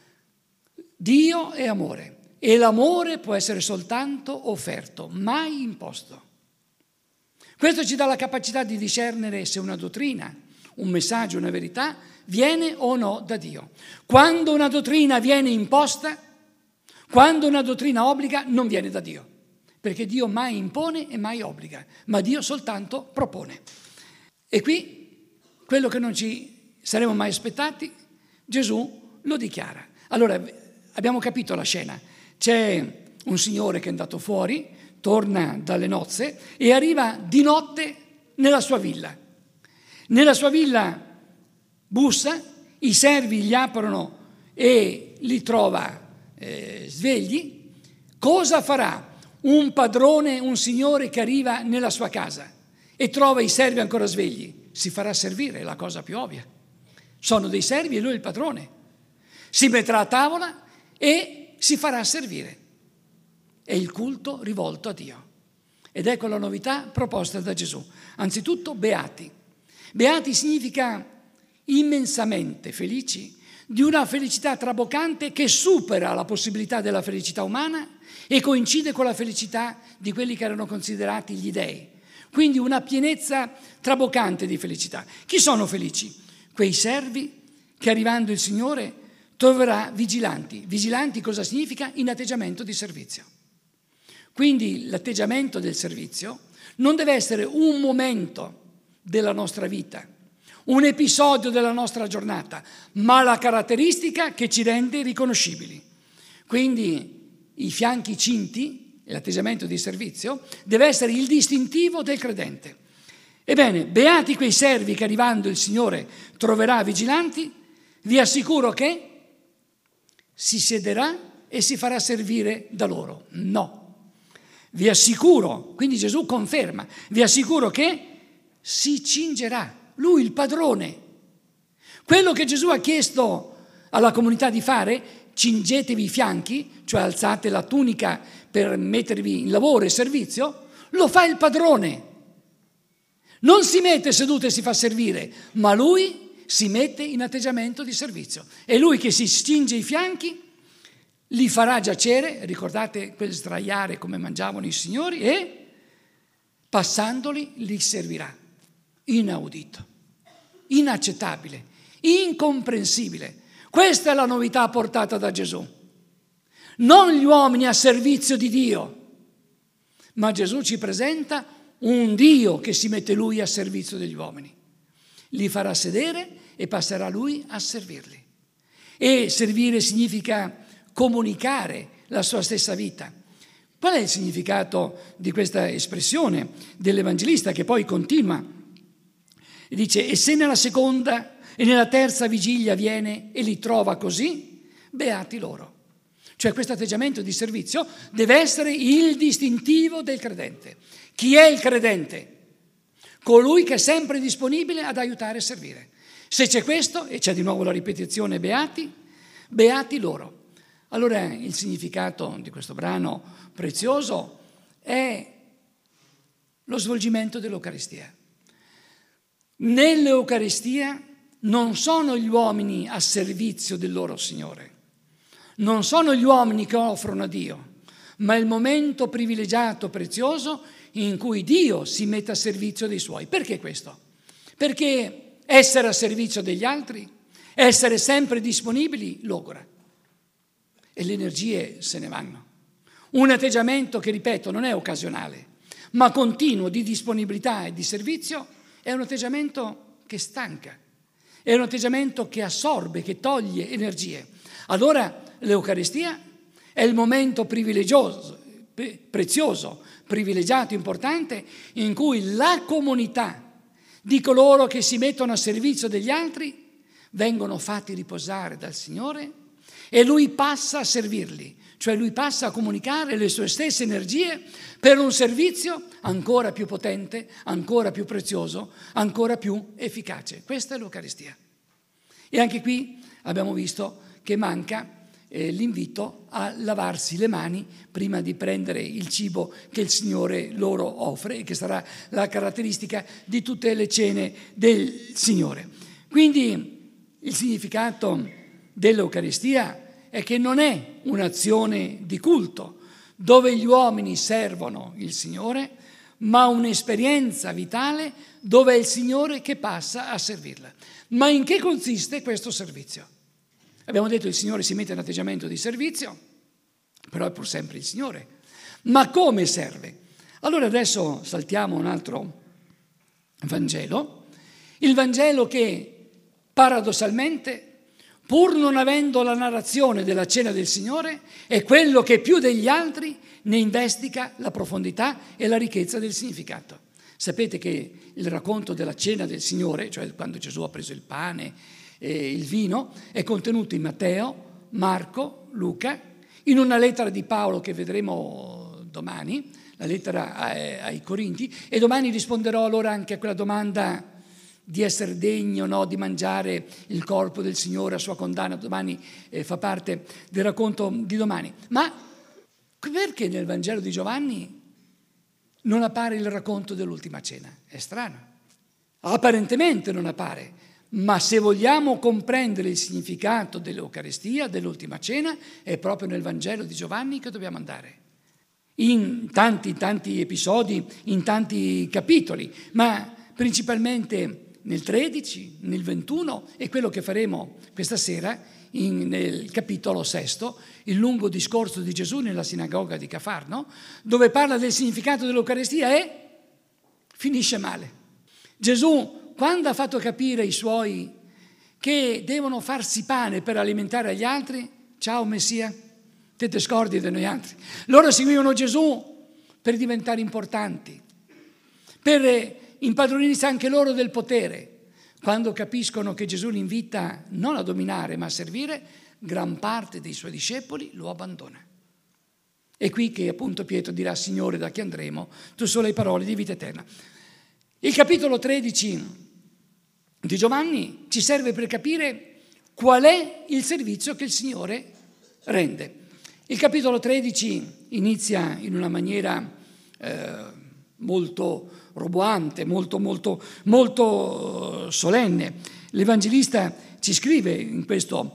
Dio è amore e l'amore può essere soltanto offerto, mai imposto. Questo ci dà la capacità di discernere se una dottrina, un messaggio, una verità viene o no da Dio. Quando una dottrina viene imposta, quando una dottrina obbliga, non viene da Dio, perché Dio mai impone e mai obbliga, ma Dio soltanto propone. E qui, quello che non ci saremmo mai aspettati, Gesù lo dichiara. Allora, abbiamo capito la scena. C'è un signore che è andato fuori, torna dalle nozze e arriva di notte nella sua villa. Nella sua villa bussa, i servi gli aprono e li trova svegli. Cosa farà un padrone, un signore che arriva nella sua casa e trova i servi ancora svegli? Si farà servire, è la cosa più ovvia. Sono dei servi e lui è il padrone. Si metterà a tavola e si farà servire. È il culto rivolto a Dio. Ed ecco la novità proposta da Gesù. Anzitutto, beati. Beati significa immensamente felici, di una felicità traboccante che supera la possibilità della felicità umana e coincide con la felicità di quelli che erano considerati gli dei. Quindi una pienezza traboccante di felicità. Chi sono felici? Quei servi che arrivando il Signore troverà vigilanti. Vigilanti cosa significa? In atteggiamento di servizio. Quindi l'atteggiamento del servizio non deve essere un momento della nostra vita, un episodio della nostra giornata, ma la caratteristica che ci rende riconoscibili. Quindi i fianchi cinti, l'atteggiamento di servizio, deve essere il distintivo del credente. Ebbene, beati quei servi che arrivando il Signore troverà vigilanti, vi assicuro che si siederà e si farà servire da loro. No. Vi assicuro, quindi Gesù conferma, vi assicuro che si cingerà. Lui, il padrone. Quello che Gesù ha chiesto alla comunità di fare, cingetevi i fianchi, cioè alzate la tunica per mettervi in lavoro e servizio, lo fa il padrone. Non si mette seduto e si fa servire, ma lui si mette in atteggiamento di servizio. È lui che si cinge i fianchi, li farà giacere, ricordate quel sdraiare come mangiavano i signori, e passandoli li servirà. Inaudito, inaccettabile, incomprensibile. Questa è la novità portata da Gesù. Non gli uomini a servizio di Dio, ma Gesù ci presenta un Dio che si mette lui a servizio degli uomini. Li farà sedere e passerà lui a servirli. E servire significa comunicare la sua stessa vita. Qual è il significato di questa espressione dell'Evangelista che poi continua? Dice, e se nella seconda e nella terza vigilia viene e li trova così, beati loro. Cioè questo atteggiamento di servizio deve essere il distintivo del credente. Chi è il credente? Colui che è sempre disponibile ad aiutare e servire. Se c'è questo, e c'è di nuovo la ripetizione beati, beati loro. Allora il significato di questo brano prezioso è lo svolgimento dell'Eucaristia. Nell'Eucaristia non sono gli uomini a servizio del loro Signore, non sono gli uomini che offrono a Dio, ma è il momento privilegiato, prezioso, in cui Dio si mette a servizio dei Suoi. Perché questo? Perché essere a servizio degli altri, essere sempre disponibili, logora. E le energie se ne vanno. Un atteggiamento che, ripeto, non è occasionale, ma continuo di disponibilità e di servizio, è un atteggiamento che stanca, è un atteggiamento che assorbe, che toglie energie. Allora l'Eucaristia è il momento privilegioso, prezioso, privilegiato, importante, in cui la comunità di coloro che si mettono a servizio degli altri vengono fatti riposare dal Signore e Lui passa a servirli, cioè Lui passa a comunicare le sue stesse energie per un servizio ancora più potente, ancora più prezioso, ancora più efficace. Questa è l'Eucaristia. E anche qui abbiamo visto che manca l'invito a lavarsi le mani prima di prendere il cibo che il Signore loro offre e che sarà la caratteristica di tutte le cene del Signore. Quindi il significato dell'Eucaristia è che non è un'azione di culto dove gli uomini servono il Signore, ma un'esperienza vitale dove è il Signore che passa a servirla. Ma in che consiste questo servizio? Abbiamo detto che il Signore si mette in atteggiamento di servizio, però è pur sempre il Signore. Ma come serve? Allora adesso saltiamo un altro Vangelo, il Vangelo che paradossalmente, pur non avendo la narrazione della cena del Signore, è quello che più degli altri ne investiga la profondità e la ricchezza del significato. Sapete che il racconto della cena del Signore, cioè quando Gesù ha preso il pane e il vino, è contenuto in Matteo, Marco, Luca, in una lettera di Paolo che vedremo domani, la lettera ai Corinti, e domani risponderò allora anche a quella domanda di essere degno, no, di mangiare il corpo del Signore a sua condanna. Domani fa parte del racconto di domani. Ma perché nel Vangelo di Giovanni non appare il racconto dell'ultima cena? È strano. Apparentemente non appare, ma se vogliamo comprendere il significato dell'Eucaristia, dell'ultima cena, è proprio nel Vangelo di Giovanni che dobbiamo andare. In tanti episodi, in tanti capitoli, ma principalmente nel 13, nel 21 e quello che faremo questa sera nel capitolo 6, il lungo discorso di Gesù nella sinagoga di Cafarno, dove parla del significato dell'Eucaristia e finisce male. Gesù, quando ha fatto capire ai suoi che devono farsi pane per alimentare gli altri, ciao Messia, te scordi di noi altri. Loro seguivano Gesù per diventare importanti, per impadronirsi anche loro del potere. Quando capiscono che Gesù li invita non a dominare ma a servire, gran parte dei suoi discepoli lo abbandona. È qui che appunto Pietro dirà: Signore, da chi andremo? Tu solo hai parole di vita eterna. Il capitolo 13 di Giovanni ci serve per capire qual è il servizio che il Signore rende. Il capitolo 13 inizia in una maniera molto roboante, molto solenne. L'Evangelista ci scrive in questo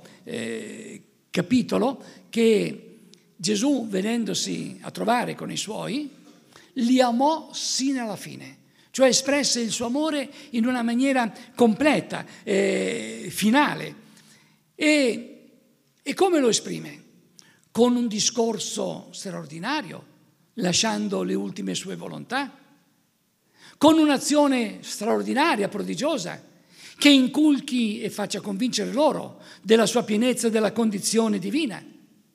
capitolo che Gesù, venendosi a trovare con i suoi, li amò sino alla fine, cioè espresse il suo amore in una maniera completa, finale. E come lo esprime? Con un discorso straordinario, lasciando le ultime sue volontà, con un'azione straordinaria, prodigiosa, che inculchi e faccia convincere loro della sua pienezza e della condizione divina.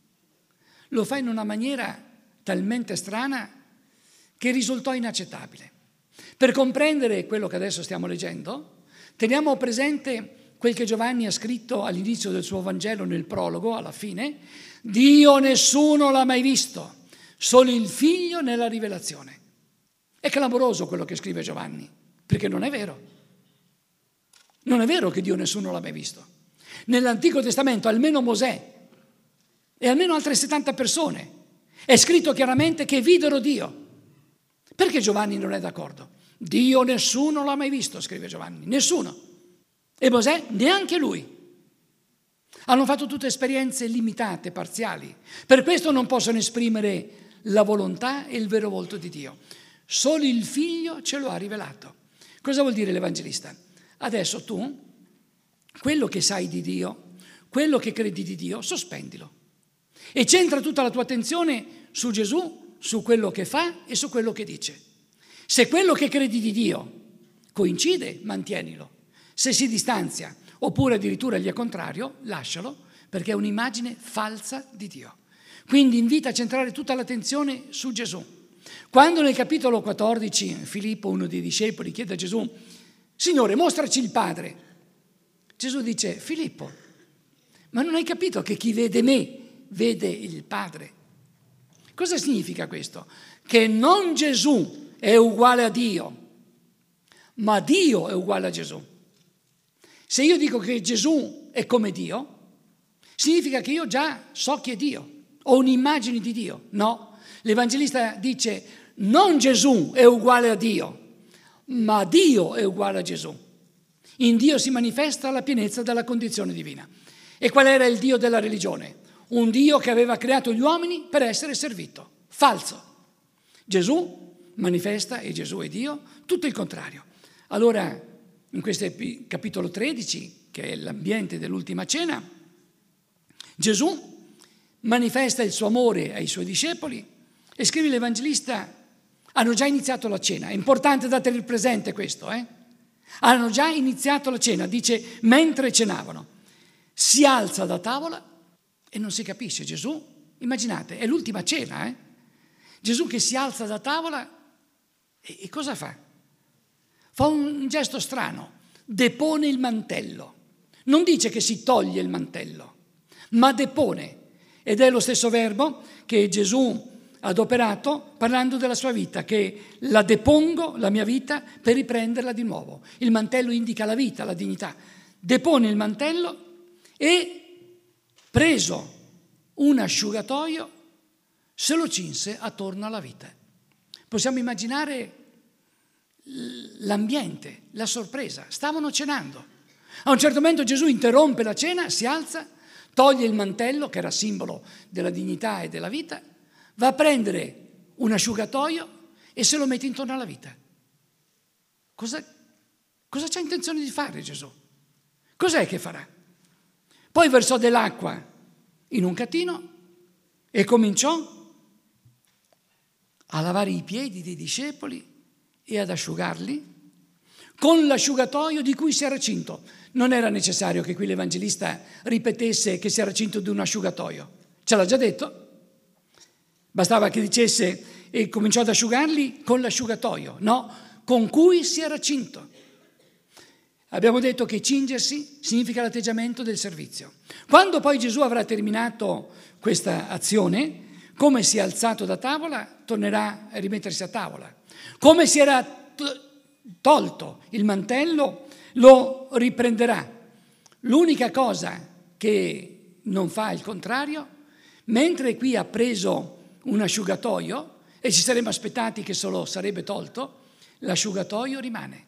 Lo fa in una maniera talmente strana che risultò inaccettabile. Per comprendere quello che adesso stiamo leggendo, teniamo presente quel che Giovanni ha scritto all'inizio del suo Vangelo, nel prologo, alla fine: Dio nessuno l'ha mai visto, solo il Figlio nella rivelazione. È clamoroso quello che scrive Giovanni, perché non è vero. Non è vero che Dio nessuno l'ha mai visto. Nell'Antico Testamento almeno Mosè e almeno altre 70 persone è scritto chiaramente che videro Dio. Perché Giovanni non è d'accordo? Dio nessuno l'ha mai visto, scrive Giovanni, nessuno. E Mosè neanche lui. Hanno fatto tutte esperienze limitate, parziali. Per questo non possono esprimere la volontà e il vero volto di Dio. Solo il Figlio ce lo ha rivelato. Cosa vuol dire l'Evangelista? Adesso tu, quello che sai di Dio, quello che credi di Dio, sospendilo. E centra tutta la tua attenzione su Gesù, su quello che fa e su quello che dice. Se quello che credi di Dio coincide, mantienilo. Se si distanzia, oppure addirittura gli è contrario, lascialo, perché è un'immagine falsa di Dio. Quindi invita a centrare tutta l'attenzione su Gesù. Quando nel capitolo 14 Filippo, uno dei discepoli, chiede a Gesù: Signore, mostraci il Padre. Gesù dice: Filippo, ma non hai capito che chi vede me vede il Padre? Cosa significa questo? Che non Gesù è uguale a Dio, ma Dio è uguale a Gesù. Se io dico che Gesù è come Dio, Significa che io già so chi è Dio, ho un'immagine di Dio. No, l'Evangelista dice non Gesù è uguale a Dio, ma Dio è uguale a Gesù. In Dio si manifesta la pienezza della condizione divina. E qual era il Dio della religione? Un Dio che aveva creato gli uomini per essere servito. Falso. Gesù manifesta, e Gesù è Dio, tutto il contrario. Allora, in questo capitolo 13, che è l'ambiente dell'ultima cena, Gesù manifesta il suo amore ai suoi discepoli e scrive l'Evangelista: hanno già iniziato la cena. È importante da tenere presente questo, Hanno già iniziato la cena, dice, mentre cenavano. Si alza da tavola e non si capisce. Gesù, immaginate, è l'ultima cena, Gesù che si alza da tavola e cosa fa? Fa un gesto strano, depone il mantello. Non dice che si toglie il mantello, ma depone. Ed è lo stesso verbo che Gesù ha adoperato parlando della sua vita, che la depongo, la mia vita, per riprenderla di nuovo. Il mantello indica la vita, la dignità. Depone il mantello e, preso un asciugatoio, se lo cinse attorno alla vita. Possiamo immaginare l'ambiente, la sorpresa. Stavano cenando. A un certo momento Gesù interrompe la cena, si alza, toglie il mantello, che era simbolo della dignità e della vita, va a prendere un asciugatoio e se lo mette intorno alla vita. Cosa c'ha intenzione di fare Gesù? Cos'è che farà? Poi versò dell'acqua in un catino e cominciò a lavare i piedi dei discepoli e ad asciugarli con l'asciugatoio di cui si era cinto. Non era necessario che qui l'Evangelista ripetesse che si era cinto di un asciugatoio. Ce l'ha già detto. Bastava che dicesse e cominciò ad asciugarli con l'asciugatoio, no, con cui si era cinto. Abbiamo detto che cingersi significa l'atteggiamento del servizio. Quando poi Gesù avrà terminato questa azione, come si è alzato da tavola, tornerà a rimettersi a tavola. Come si era tolto il mantello, lo riprenderà. L'unica cosa che non fa il contrario, mentre qui ha preso un asciugatoio e ci saremmo aspettati che se lo sarebbe tolto, l'asciugatoio rimane.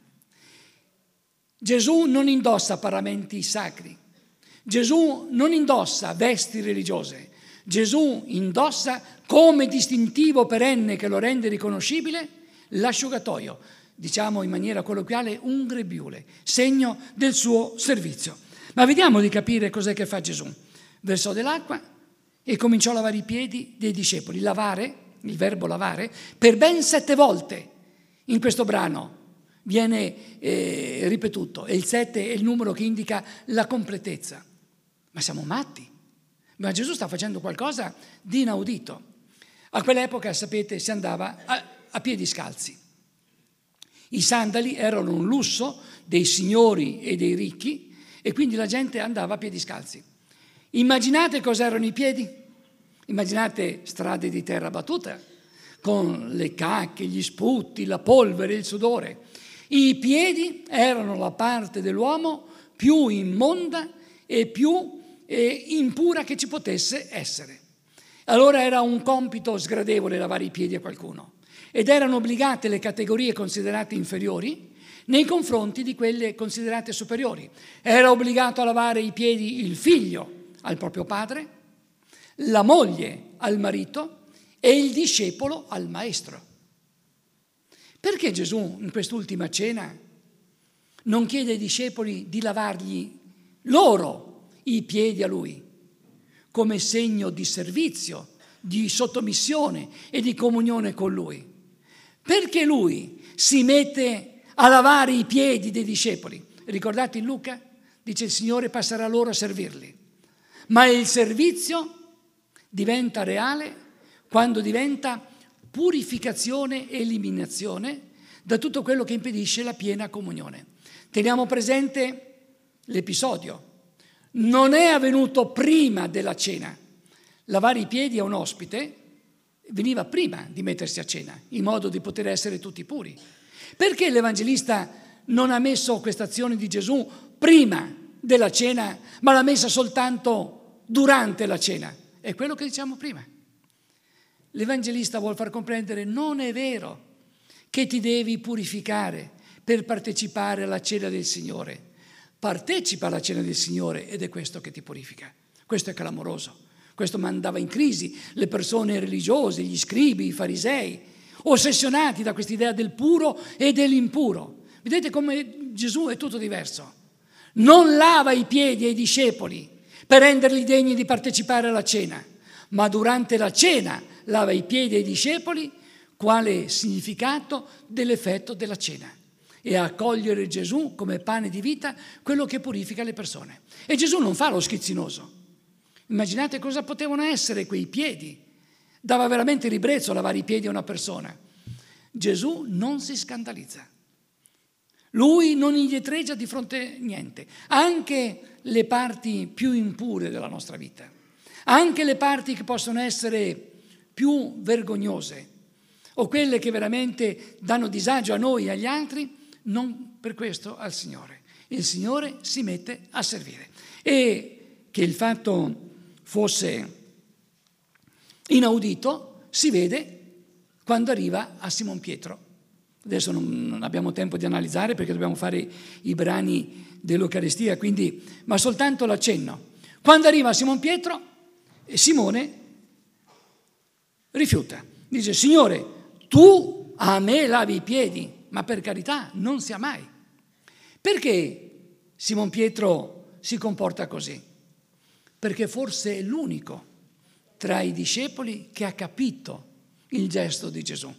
Gesù non indossa paramenti sacri, Gesù non indossa vesti religiose, Gesù indossa come distintivo perenne che lo rende riconoscibile l'asciugatoio, diciamo in maniera colloquiale un grembiule, segno del suo servizio. Ma vediamo di capire cos'è che fa Gesù. Versò dell'acqua e cominciò a lavare i piedi dei discepoli. Lavare, il verbo lavare, per ben 7 volte in questo brano viene ripetuto, e il 7 è il numero che indica la completezza. Ma siamo matti? Ma Gesù sta facendo qualcosa di inaudito. A quell'epoca, sapete, si andava a piedi scalzi. I sandali erano un lusso dei signori e dei ricchi e quindi la gente andava a piedi scalzi. Immaginate cos'erano i piedi? Immaginate strade di terra battuta, con le cacche, gli sputi, la polvere, il sudore. I piedi erano la parte dell'uomo più immonda e più impura che ci potesse essere. Allora era un compito sgradevole lavare i piedi a qualcuno ed erano obbligate le categorie considerate inferiori nei confronti di quelle considerate superiori. Era obbligato a lavare i piedi il figlio al proprio padre, la moglie al marito e il discepolo al maestro. Perché Gesù in quest'ultima cena non chiede ai discepoli di lavargli loro i piedi a lui come segno di servizio, di sottomissione e di comunione con lui? Perché lui si mette a lavare i piedi dei discepoli? Ricordate in Luca? Dice il Signore passerà loro a servirli. Ma il servizio diventa reale quando diventa purificazione e eliminazione da tutto quello che impedisce la piena comunione. Teniamo presente l'episodio. Non è avvenuto prima della cena. Lavare i piedi a un ospite veniva prima di mettersi a cena, in modo di poter essere tutti puri. Perché l'Evangelista non ha messo questa azione di Gesù prima della cena, ma l'ha messa soltanto durante la cena. È quello che diciamo prima. L'Evangelista vuol far comprendere: non è vero che ti devi purificare per partecipare alla cena del Signore. Partecipa alla cena del Signore ed è questo che ti purifica. Questo è clamoroso. Questo mandava in crisi le persone religiose, gli scribi, i farisei, ossessionati da quest'idea del puro e dell'impuro. Vedete come Gesù è tutto diverso. Non lava i piedi ai discepoli per renderli degni di partecipare alla cena, ma durante la cena lava i piedi ai discepoli, quale significato dell'effetto della cena. E a accogliere Gesù come pane di vita, quello che purifica le persone. E Gesù non fa lo schizzinoso. Immaginate cosa potevano essere quei piedi. Dava veramente ribrezzo lavare i piedi a una persona. Gesù non si scandalizza. Lui non indietreggia di fronte a niente. Anche le parti più impure della nostra vita, anche le parti che possono essere più vergognose o quelle che veramente danno disagio a noi e agli altri, non per questo al Signore. Il Signore si mette a servire. E che il fatto fosse inaudito si vede quando arriva a Simon Pietro. Adesso non abbiamo tempo di analizzare perché dobbiamo fare i brani dell'Eucaristia, quindi, ma soltanto l'accenno. Quando arriva a Simon Pietro, Simone rifiuta. Dice: Signore, tu a me lavi i piedi, ma per carità non sia mai. Perché Simon Pietro si comporta così? Perché forse è l'unico tra i discepoli che ha capito il gesto di Gesù.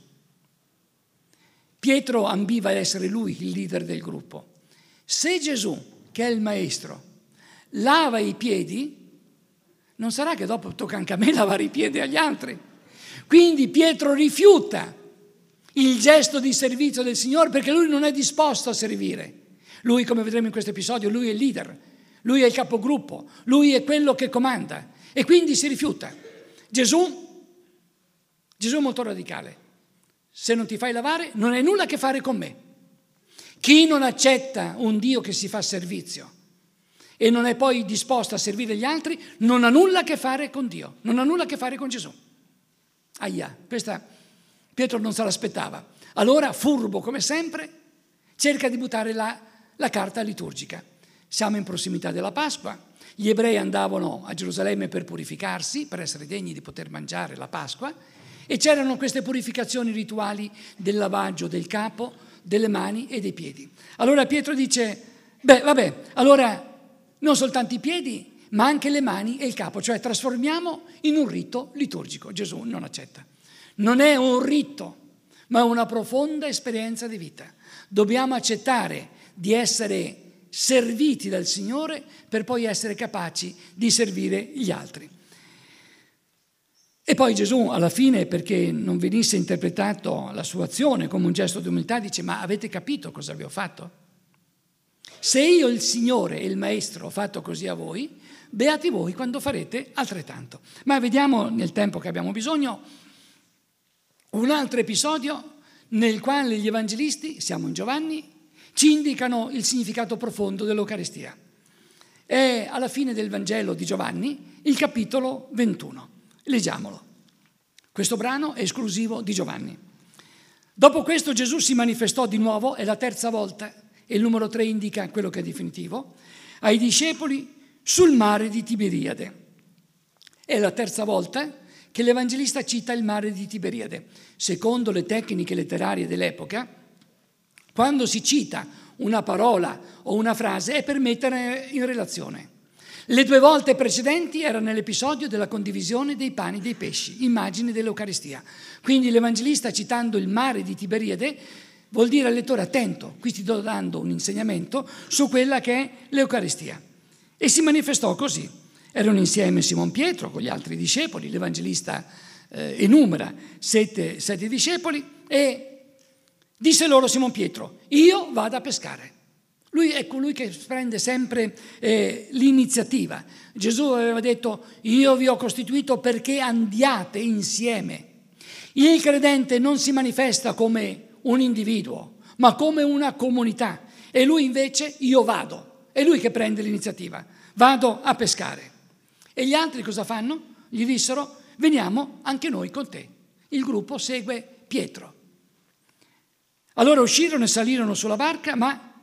Pietro ambiva ad essere lui il leader del gruppo. Se Gesù, che è il maestro, lava i piedi, non sarà che dopo tocca anche a me lavare i piedi agli altri. Quindi Pietro rifiuta il gesto di servizio del Signore perché lui non è disposto a servire. Lui, come vedremo in questo episodio, lui è il leader, lui è il capogruppo, lui è quello che comanda e quindi si rifiuta. Gesù è molto radicale. Se non ti fai lavare, non hai nulla a che fare con me. Chi non accetta un Dio che si fa servizio e non è poi disposto a servire gli altri, non ha nulla a che fare con Dio, non ha nulla a che fare con Gesù. Ahia, questa Pietro non se l'aspettava. Allora, furbo come sempre, cerca di buttare la carta liturgica. Siamo in prossimità della Pasqua. Gli ebrei andavano a Gerusalemme per purificarsi, per essere degni di poter mangiare la Pasqua, e c'erano queste purificazioni rituali del lavaggio del capo, delle mani e dei piedi. Allora Pietro dice: allora non soltanto i piedi, ma anche le mani e il capo, cioè trasformiamo in un rito liturgico. Gesù non accetta. Non è un rito, ma è una profonda esperienza di vita. Dobbiamo accettare di essere serviti dal Signore per poi essere capaci di servire gli altri. E poi Gesù alla fine, perché non venisse interpretato la sua azione come un gesto di umiltà, dice: ma avete capito cosa vi ho fatto? Se io, il Signore e il Maestro, ho fatto così a voi, beati voi quando farete altrettanto. Ma vediamo, nel tempo che abbiamo bisogno, un altro episodio nel quale gli evangelisti, siamo in Giovanni, ci indicano il significato profondo dell'Eucaristia. È alla fine del Vangelo di Giovanni, il capitolo 21. Leggiamolo. Questo brano è esclusivo di Giovanni. Dopo questo Gesù si manifestò di nuovo, è la terza volta, e il numero 3 indica quello che è definitivo, ai discepoli sul mare di Tiberiade. È la terza volta che l'Evangelista cita il mare di Tiberiade. Secondo le tecniche letterarie dell'epoca, quando si cita una parola o una frase è per mettere in relazione. Le 2 volte precedenti erano nell'episodio della condivisione dei pani e dei pesci, immagine dell'Eucaristia. Quindi l'Evangelista, citando il mare di Tiberiade, vuol dire al lettore: attento, qui ti sto dando un insegnamento su quella che è l'Eucaristia. E si manifestò così. Erano insieme Simon Pietro con gli altri discepoli, l'Evangelista enumera 7 discepoli, e disse loro Simon Pietro: io vado a pescare. Lui è colui che prende sempre l'iniziativa. Gesù aveva detto: io vi ho costituito perché andiate insieme. Il credente non si manifesta come un individuo, ma come una comunità. E lui invece: io vado. È lui che prende l'iniziativa. Vado a pescare. E gli altri cosa fanno? Gli dissero: veniamo anche noi con te. Il gruppo segue Pietro. Allora uscirono e salirono sulla barca, ma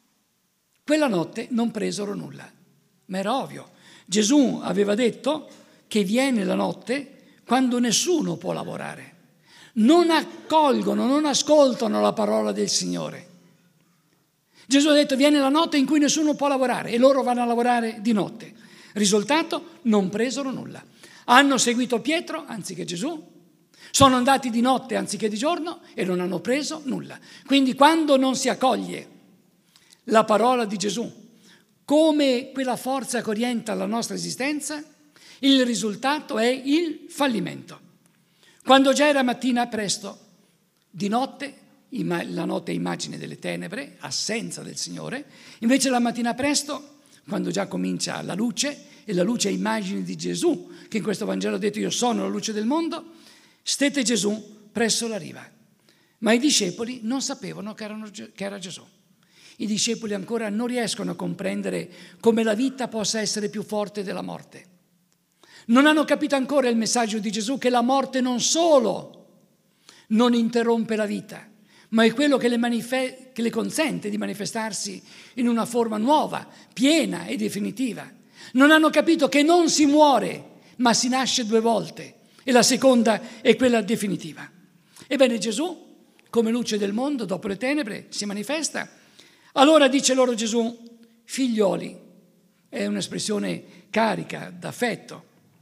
quella notte non presero nulla. Ma era ovvio. Gesù aveva detto che viene la notte quando nessuno può lavorare. Non accolgono, non ascoltano la parola del Signore. Gesù ha detto: viene la notte in cui nessuno può lavorare, e loro vanno a lavorare di notte. Risultato: non presero nulla. Hanno seguito Pietro anziché Gesù, sono andati di notte anziché di giorno e non hanno preso nulla. Quindi quando non si accoglie la parola di Gesù come quella forza che orienta la nostra esistenza, il risultato è il fallimento. Quando già era mattina presto, di notte, la notte è immagine delle tenebre, assenza del Signore, invece la mattina presto, quando già comincia la luce, e la luce è immagine di Gesù, che in questo Vangelo ha detto: io sono la luce del mondo, stette Gesù presso la riva. Ma i discepoli non sapevano che era Gesù. I discepoli ancora non riescono a comprendere come la vita possa essere più forte della morte. Non hanno capito ancora il messaggio di Gesù, che la morte non solo non interrompe la vita, ma è quello che le consente di manifestarsi in una forma nuova, piena e definitiva. Non hanno capito che non si muore, ma si nasce 2 volte, e la seconda è quella definitiva. Ebbene, Gesù, come luce del mondo, dopo le tenebre, si manifesta. Allora dice loro Gesù: figlioli, è un'espressione carica d'affetto,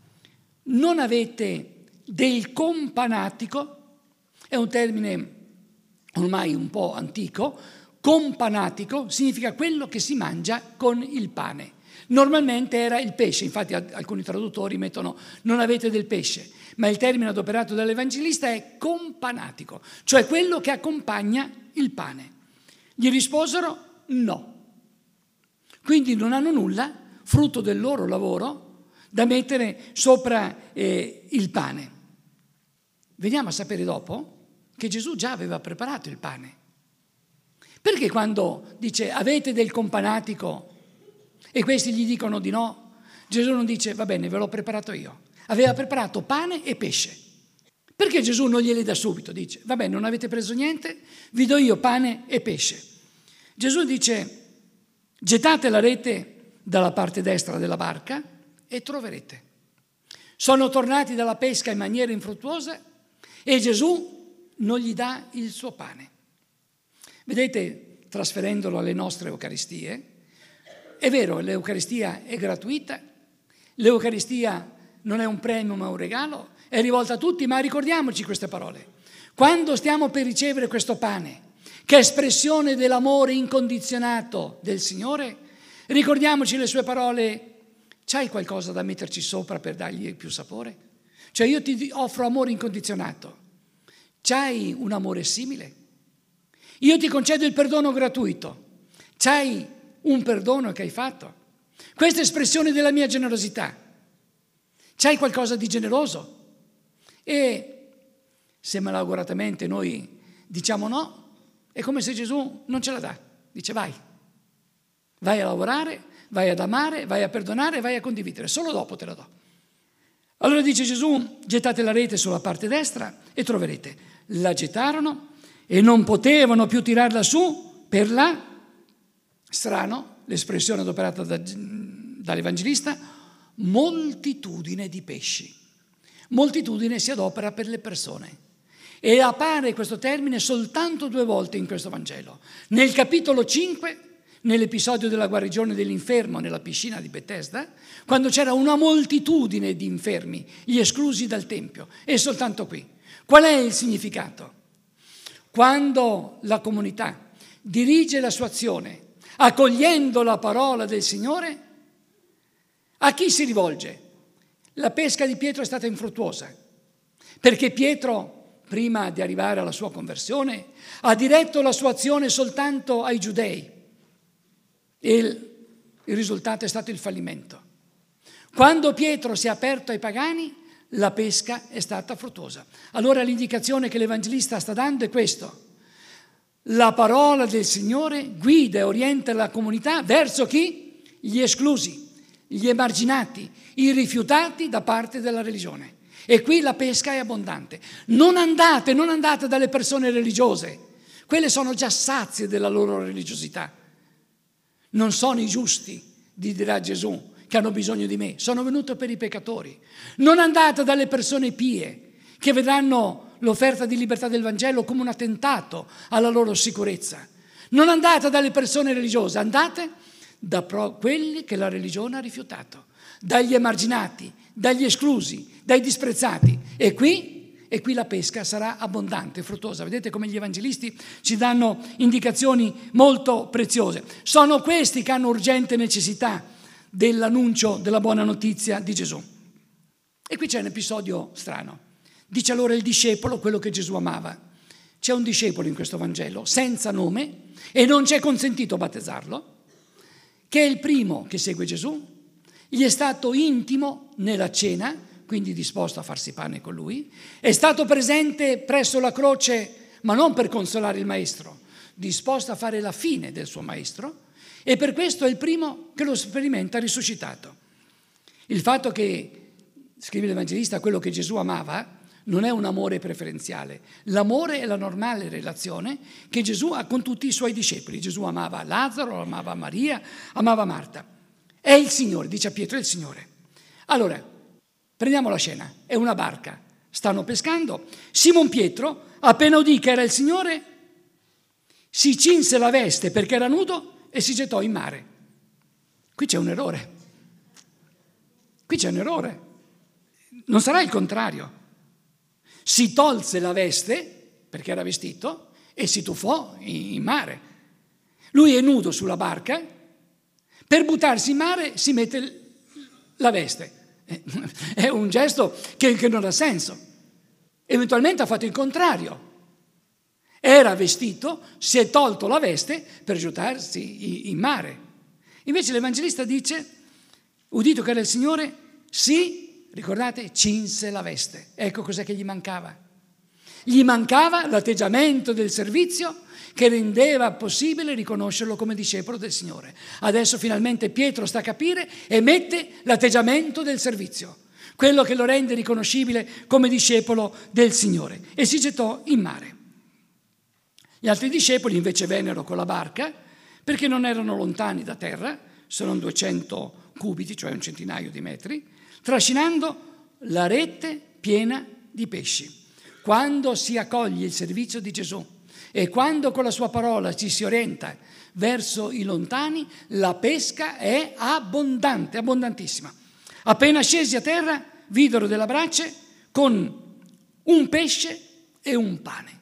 non avete del companatico, è un termine ormai un po' antico. Companatico significa quello che si mangia con il pane. Normalmente era il pesce, infatti alcuni traduttori mettono non avete del pesce, ma il termine adoperato dall'Evangelista è companatico, cioè quello che accompagna il pane. Gli risposero no. Quindi non hanno nulla, frutto del loro lavoro, da mettere sopra il pane. Veniamo a sapere dopo che Gesù già aveva preparato il pane. Perché quando dice avete del companatico e questi gli dicono di no, Gesù non dice va bene, ve l'ho preparato io. Aveva preparato pane e pesce. Perché Gesù non glieli dà subito? Dice va bene, non avete preso niente, vi do io pane e pesce. Gesù dice: gettate la rete dalla parte destra della barca e troverete. Sono tornati dalla pesca in maniera infruttuosa e Gesù non gli dà il suo pane. Vedete, trasferendolo alle nostre Eucaristie, è vero, l'Eucaristia è gratuita, l'Eucaristia non è un premio ma un regalo, è rivolta a tutti, ma ricordiamoci queste parole. Quando stiamo per ricevere questo pane, che è espressione dell'amore incondizionato del Signore, ricordiamoci le sue parole: c'hai qualcosa da metterci sopra per dargli più sapore? Cioè io ti offro amore incondizionato, c'hai un amore simile? Io ti concedo il perdono gratuito, c'hai un perdono che hai fatto? Questa è espressione della mia generosità, c'hai qualcosa di generoso? E se malauguratamente noi diciamo no, è come se Gesù non ce la dà. Dice vai a lavorare, vai ad amare, vai a perdonare, vai a condividere, solo dopo te la do. Allora dice Gesù: gettate la rete sulla parte destra e troverete. La gettarono e non potevano più tirarla su per la, strano, l'espressione adoperata dall'Evangelista, moltitudine di pesci. Moltitudine si adopera per le persone. E appare questo termine soltanto 2 volte in questo Vangelo. Nel capitolo 5, nell'episodio della guarigione dell'infermo nella piscina di Betesda, quando c'era una moltitudine di infermi, gli esclusi dal Tempio, e soltanto qui. Qual è il significato? Quando la comunità dirige la sua azione accogliendo la parola del Signore, a chi si rivolge? La pesca di Pietro è stata infruttuosa, perché Pietro, prima di arrivare alla sua conversione, ha diretto la sua azione soltanto ai giudei e il risultato è stato il fallimento. Quando Pietro si è aperto ai pagani, la pesca è stata fruttuosa. Allora l'indicazione che l'Evangelista sta dando è questo: la parola del Signore guida e orienta la comunità verso chi? Gli esclusi, gli emarginati, i rifiutati da parte della religione. E qui la pesca è abbondante. Non andate dalle persone religiose, quelle sono già sazie della loro religiosità. Non sono i giusti, dirà Gesù, che hanno bisogno di me, sono venuto per i peccatori. Non andate dalle persone pie, che vedranno l'offerta di libertà del Vangelo come un attentato alla loro sicurezza. Non andate dalle persone religiose, andate da quelli che la religione ha rifiutato, dagli emarginati, dagli esclusi, dai disprezzati. E qui la pesca sarà abbondante, fruttuosa. Vedete come gli evangelisti ci danno indicazioni molto preziose. Sono questi che hanno urgente necessità dell'annuncio della buona notizia di Gesù. E qui c'è un episodio strano. Dice allora il discepolo quello che Gesù amava. C'è un discepolo in questo Vangelo senza nome e non c'è consentito battezzarlo, che è il primo che segue Gesù, gli è stato intimo nella cena, quindi disposto a farsi pane con lui, è stato presente presso la croce, ma non per consolare il maestro, disposto a fare la fine del suo maestro, e per questo è il primo che lo sperimenta risuscitato. Il fatto che, scrive l'Evangelista, quello che Gesù amava non è un amore preferenziale. L'amore è la normale relazione che Gesù ha con tutti i suoi discepoli. Gesù amava Lazzaro, amava Maria, amava Marta. È il Signore, dice a Pietro, è il Signore. Allora, prendiamo la scena, è una barca, stanno pescando. Simon Pietro, appena udì che era il Signore, si cinse la veste perché era nudo e si gettò in mare. Qui c'è un errore. Non sarà il contrario. Si tolse la veste, perché era vestito, e si tuffò in mare. Lui è nudo sulla barca, per buttarsi in mare si mette la veste. È un gesto che non ha senso. Eventualmente ha fatto il contrario. Era vestito, si è tolto la veste per gettarsi in mare. Invece l'Evangelista dice, udito che era il Signore, ricordate, cinse la veste. Ecco cos'è che gli mancava. Gli mancava l'atteggiamento del servizio che rendeva possibile riconoscerlo come discepolo del Signore. Adesso finalmente Pietro sta a capire e mette l'atteggiamento del servizio, quello che lo rende riconoscibile come discepolo del Signore, e si gettò in mare. Gli altri discepoli invece vennero con la barca perché non erano lontani da terra, sono 200 cubiti, cioè un centinaio di metri, trascinando la rete piena di pesci. Quando si accoglie il servizio di Gesù e quando con la sua parola ci si orienta verso i lontani, la pesca è abbondante, abbondantissima. Appena scesi a terra, videro della brace con un pesce e un pane.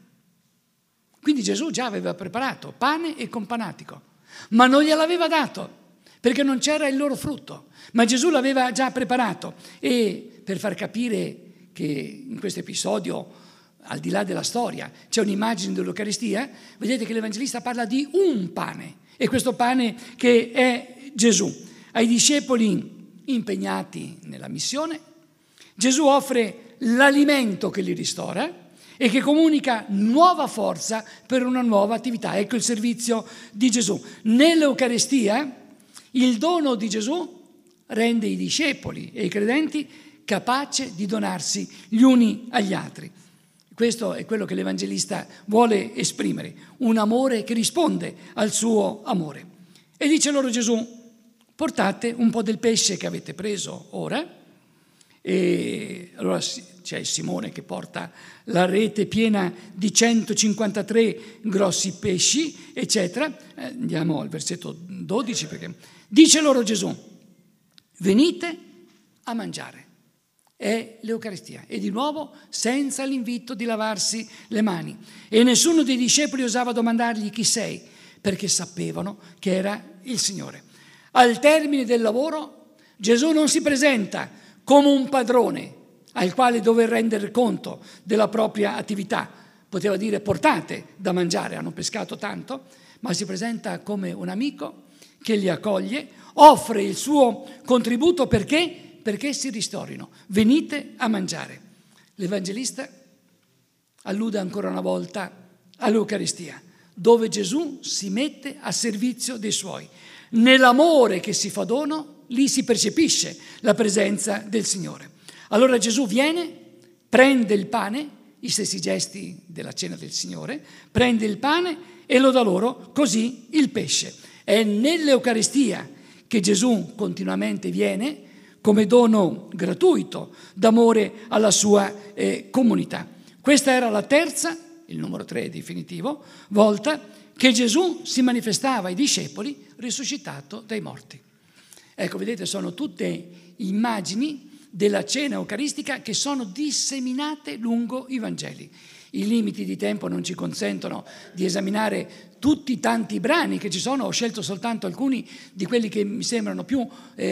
Quindi Gesù già aveva preparato pane e companatico, ma non gliel'aveva dato perché non c'era il loro frutto. Ma Gesù l'aveva già preparato, e per far capire che in questo episodio, al di là della storia, c'è un'immagine dell'Eucaristia, vedete che l'Evangelista parla di un pane, e questo pane che è Gesù. Ai discepoli impegnati nella missione, Gesù offre l'alimento che li ristora e che comunica nuova forza per una nuova attività. Ecco il servizio di Gesù. Nell'Eucaristia il dono di Gesù rende i discepoli e i credenti capaci di donarsi gli uni agli altri. Questo è quello che l'Evangelista vuole esprimere, un amore che risponde al suo amore. E dice loro Gesù, portate un po' del pesce che avete preso ora. E allora c'è Simone che porta la rete piena di 153 grossi pesci, eccetera. Andiamo al versetto 12, perché dice loro Gesù, venite a mangiare. È l'Eucaristia, e di nuovo senza l'invito di lavarsi le mani. E nessuno dei discepoli osava domandargli chi sei, perché sapevano che era il Signore. Al termine del lavoro Gesù non si presenta come un padrone al quale dover rendere conto della propria attività. Poteva dire portate da mangiare, hanno pescato tanto, ma si presenta come un amico che li accoglie, offre il suo contributo perché si ristorino. Venite a mangiare. L'Evangelista allude ancora una volta all'Eucaristia, dove Gesù si mette a servizio dei suoi. Nell'amore che si fa dono, lì si percepisce la presenza del Signore. Allora Gesù viene, prende il pane, i stessi gesti della cena del Signore, prende il pane e lo dà loro, così il pesce. È nell'Eucaristia che Gesù continuamente viene come dono gratuito d'amore alla sua comunità. Questa era la terza, il numero 3 definitivo, volta che Gesù si manifestava ai discepoli risuscitato dai morti. Ecco, vedete, sono tutte immagini della cena eucaristica che sono disseminate lungo i Vangeli. I limiti di tempo non ci consentono di esaminare tutti i tanti brani che ci sono, ho scelto soltanto alcuni di quelli che mi sembrano più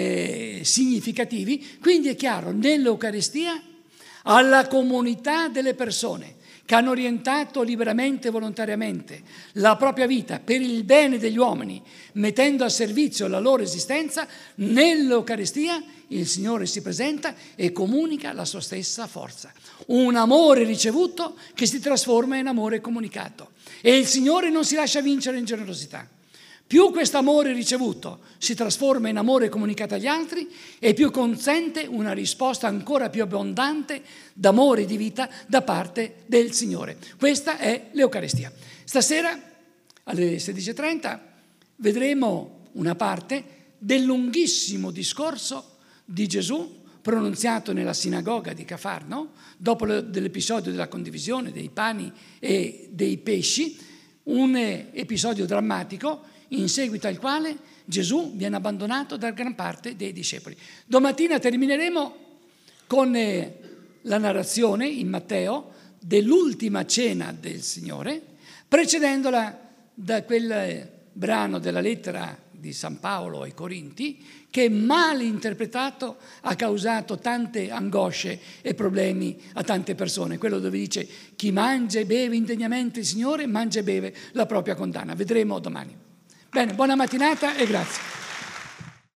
significativi. Quindi è chiaro, nell'Eucaristia alla comunità delle persone che hanno orientato liberamente e volontariamente la propria vita per il bene degli uomini, mettendo a servizio la loro esistenza, nell'Eucaristia il Signore si presenta e comunica la sua stessa forza. Un amore ricevuto che si trasforma in amore comunicato. E il Signore non si lascia vincere in generosità. Più questo amore ricevuto si trasforma in amore comunicato agli altri e più consente una risposta ancora più abbondante d'amore e di vita da parte del Signore. Questa è l'Eucaristia. Stasera alle 16:30 vedremo una parte del lunghissimo discorso di Gesù pronunziato nella sinagoga di Cafarno dopo l'episodio della condivisione dei pani e dei pesci, un episodio drammatico in seguito al quale Gesù viene abbandonato da gran parte dei discepoli. Domattina termineremo con la narrazione in Matteo dell'ultima cena del Signore, precedendola da quel brano della lettera di San Paolo ai Corinti che mal interpretato ha causato tante angosce e problemi a tante persone. Quello dove dice: chi mangia e beve indegnamente il Signore mangia e beve la propria condanna. Vedremo domani. Bene, buona mattinata e grazie.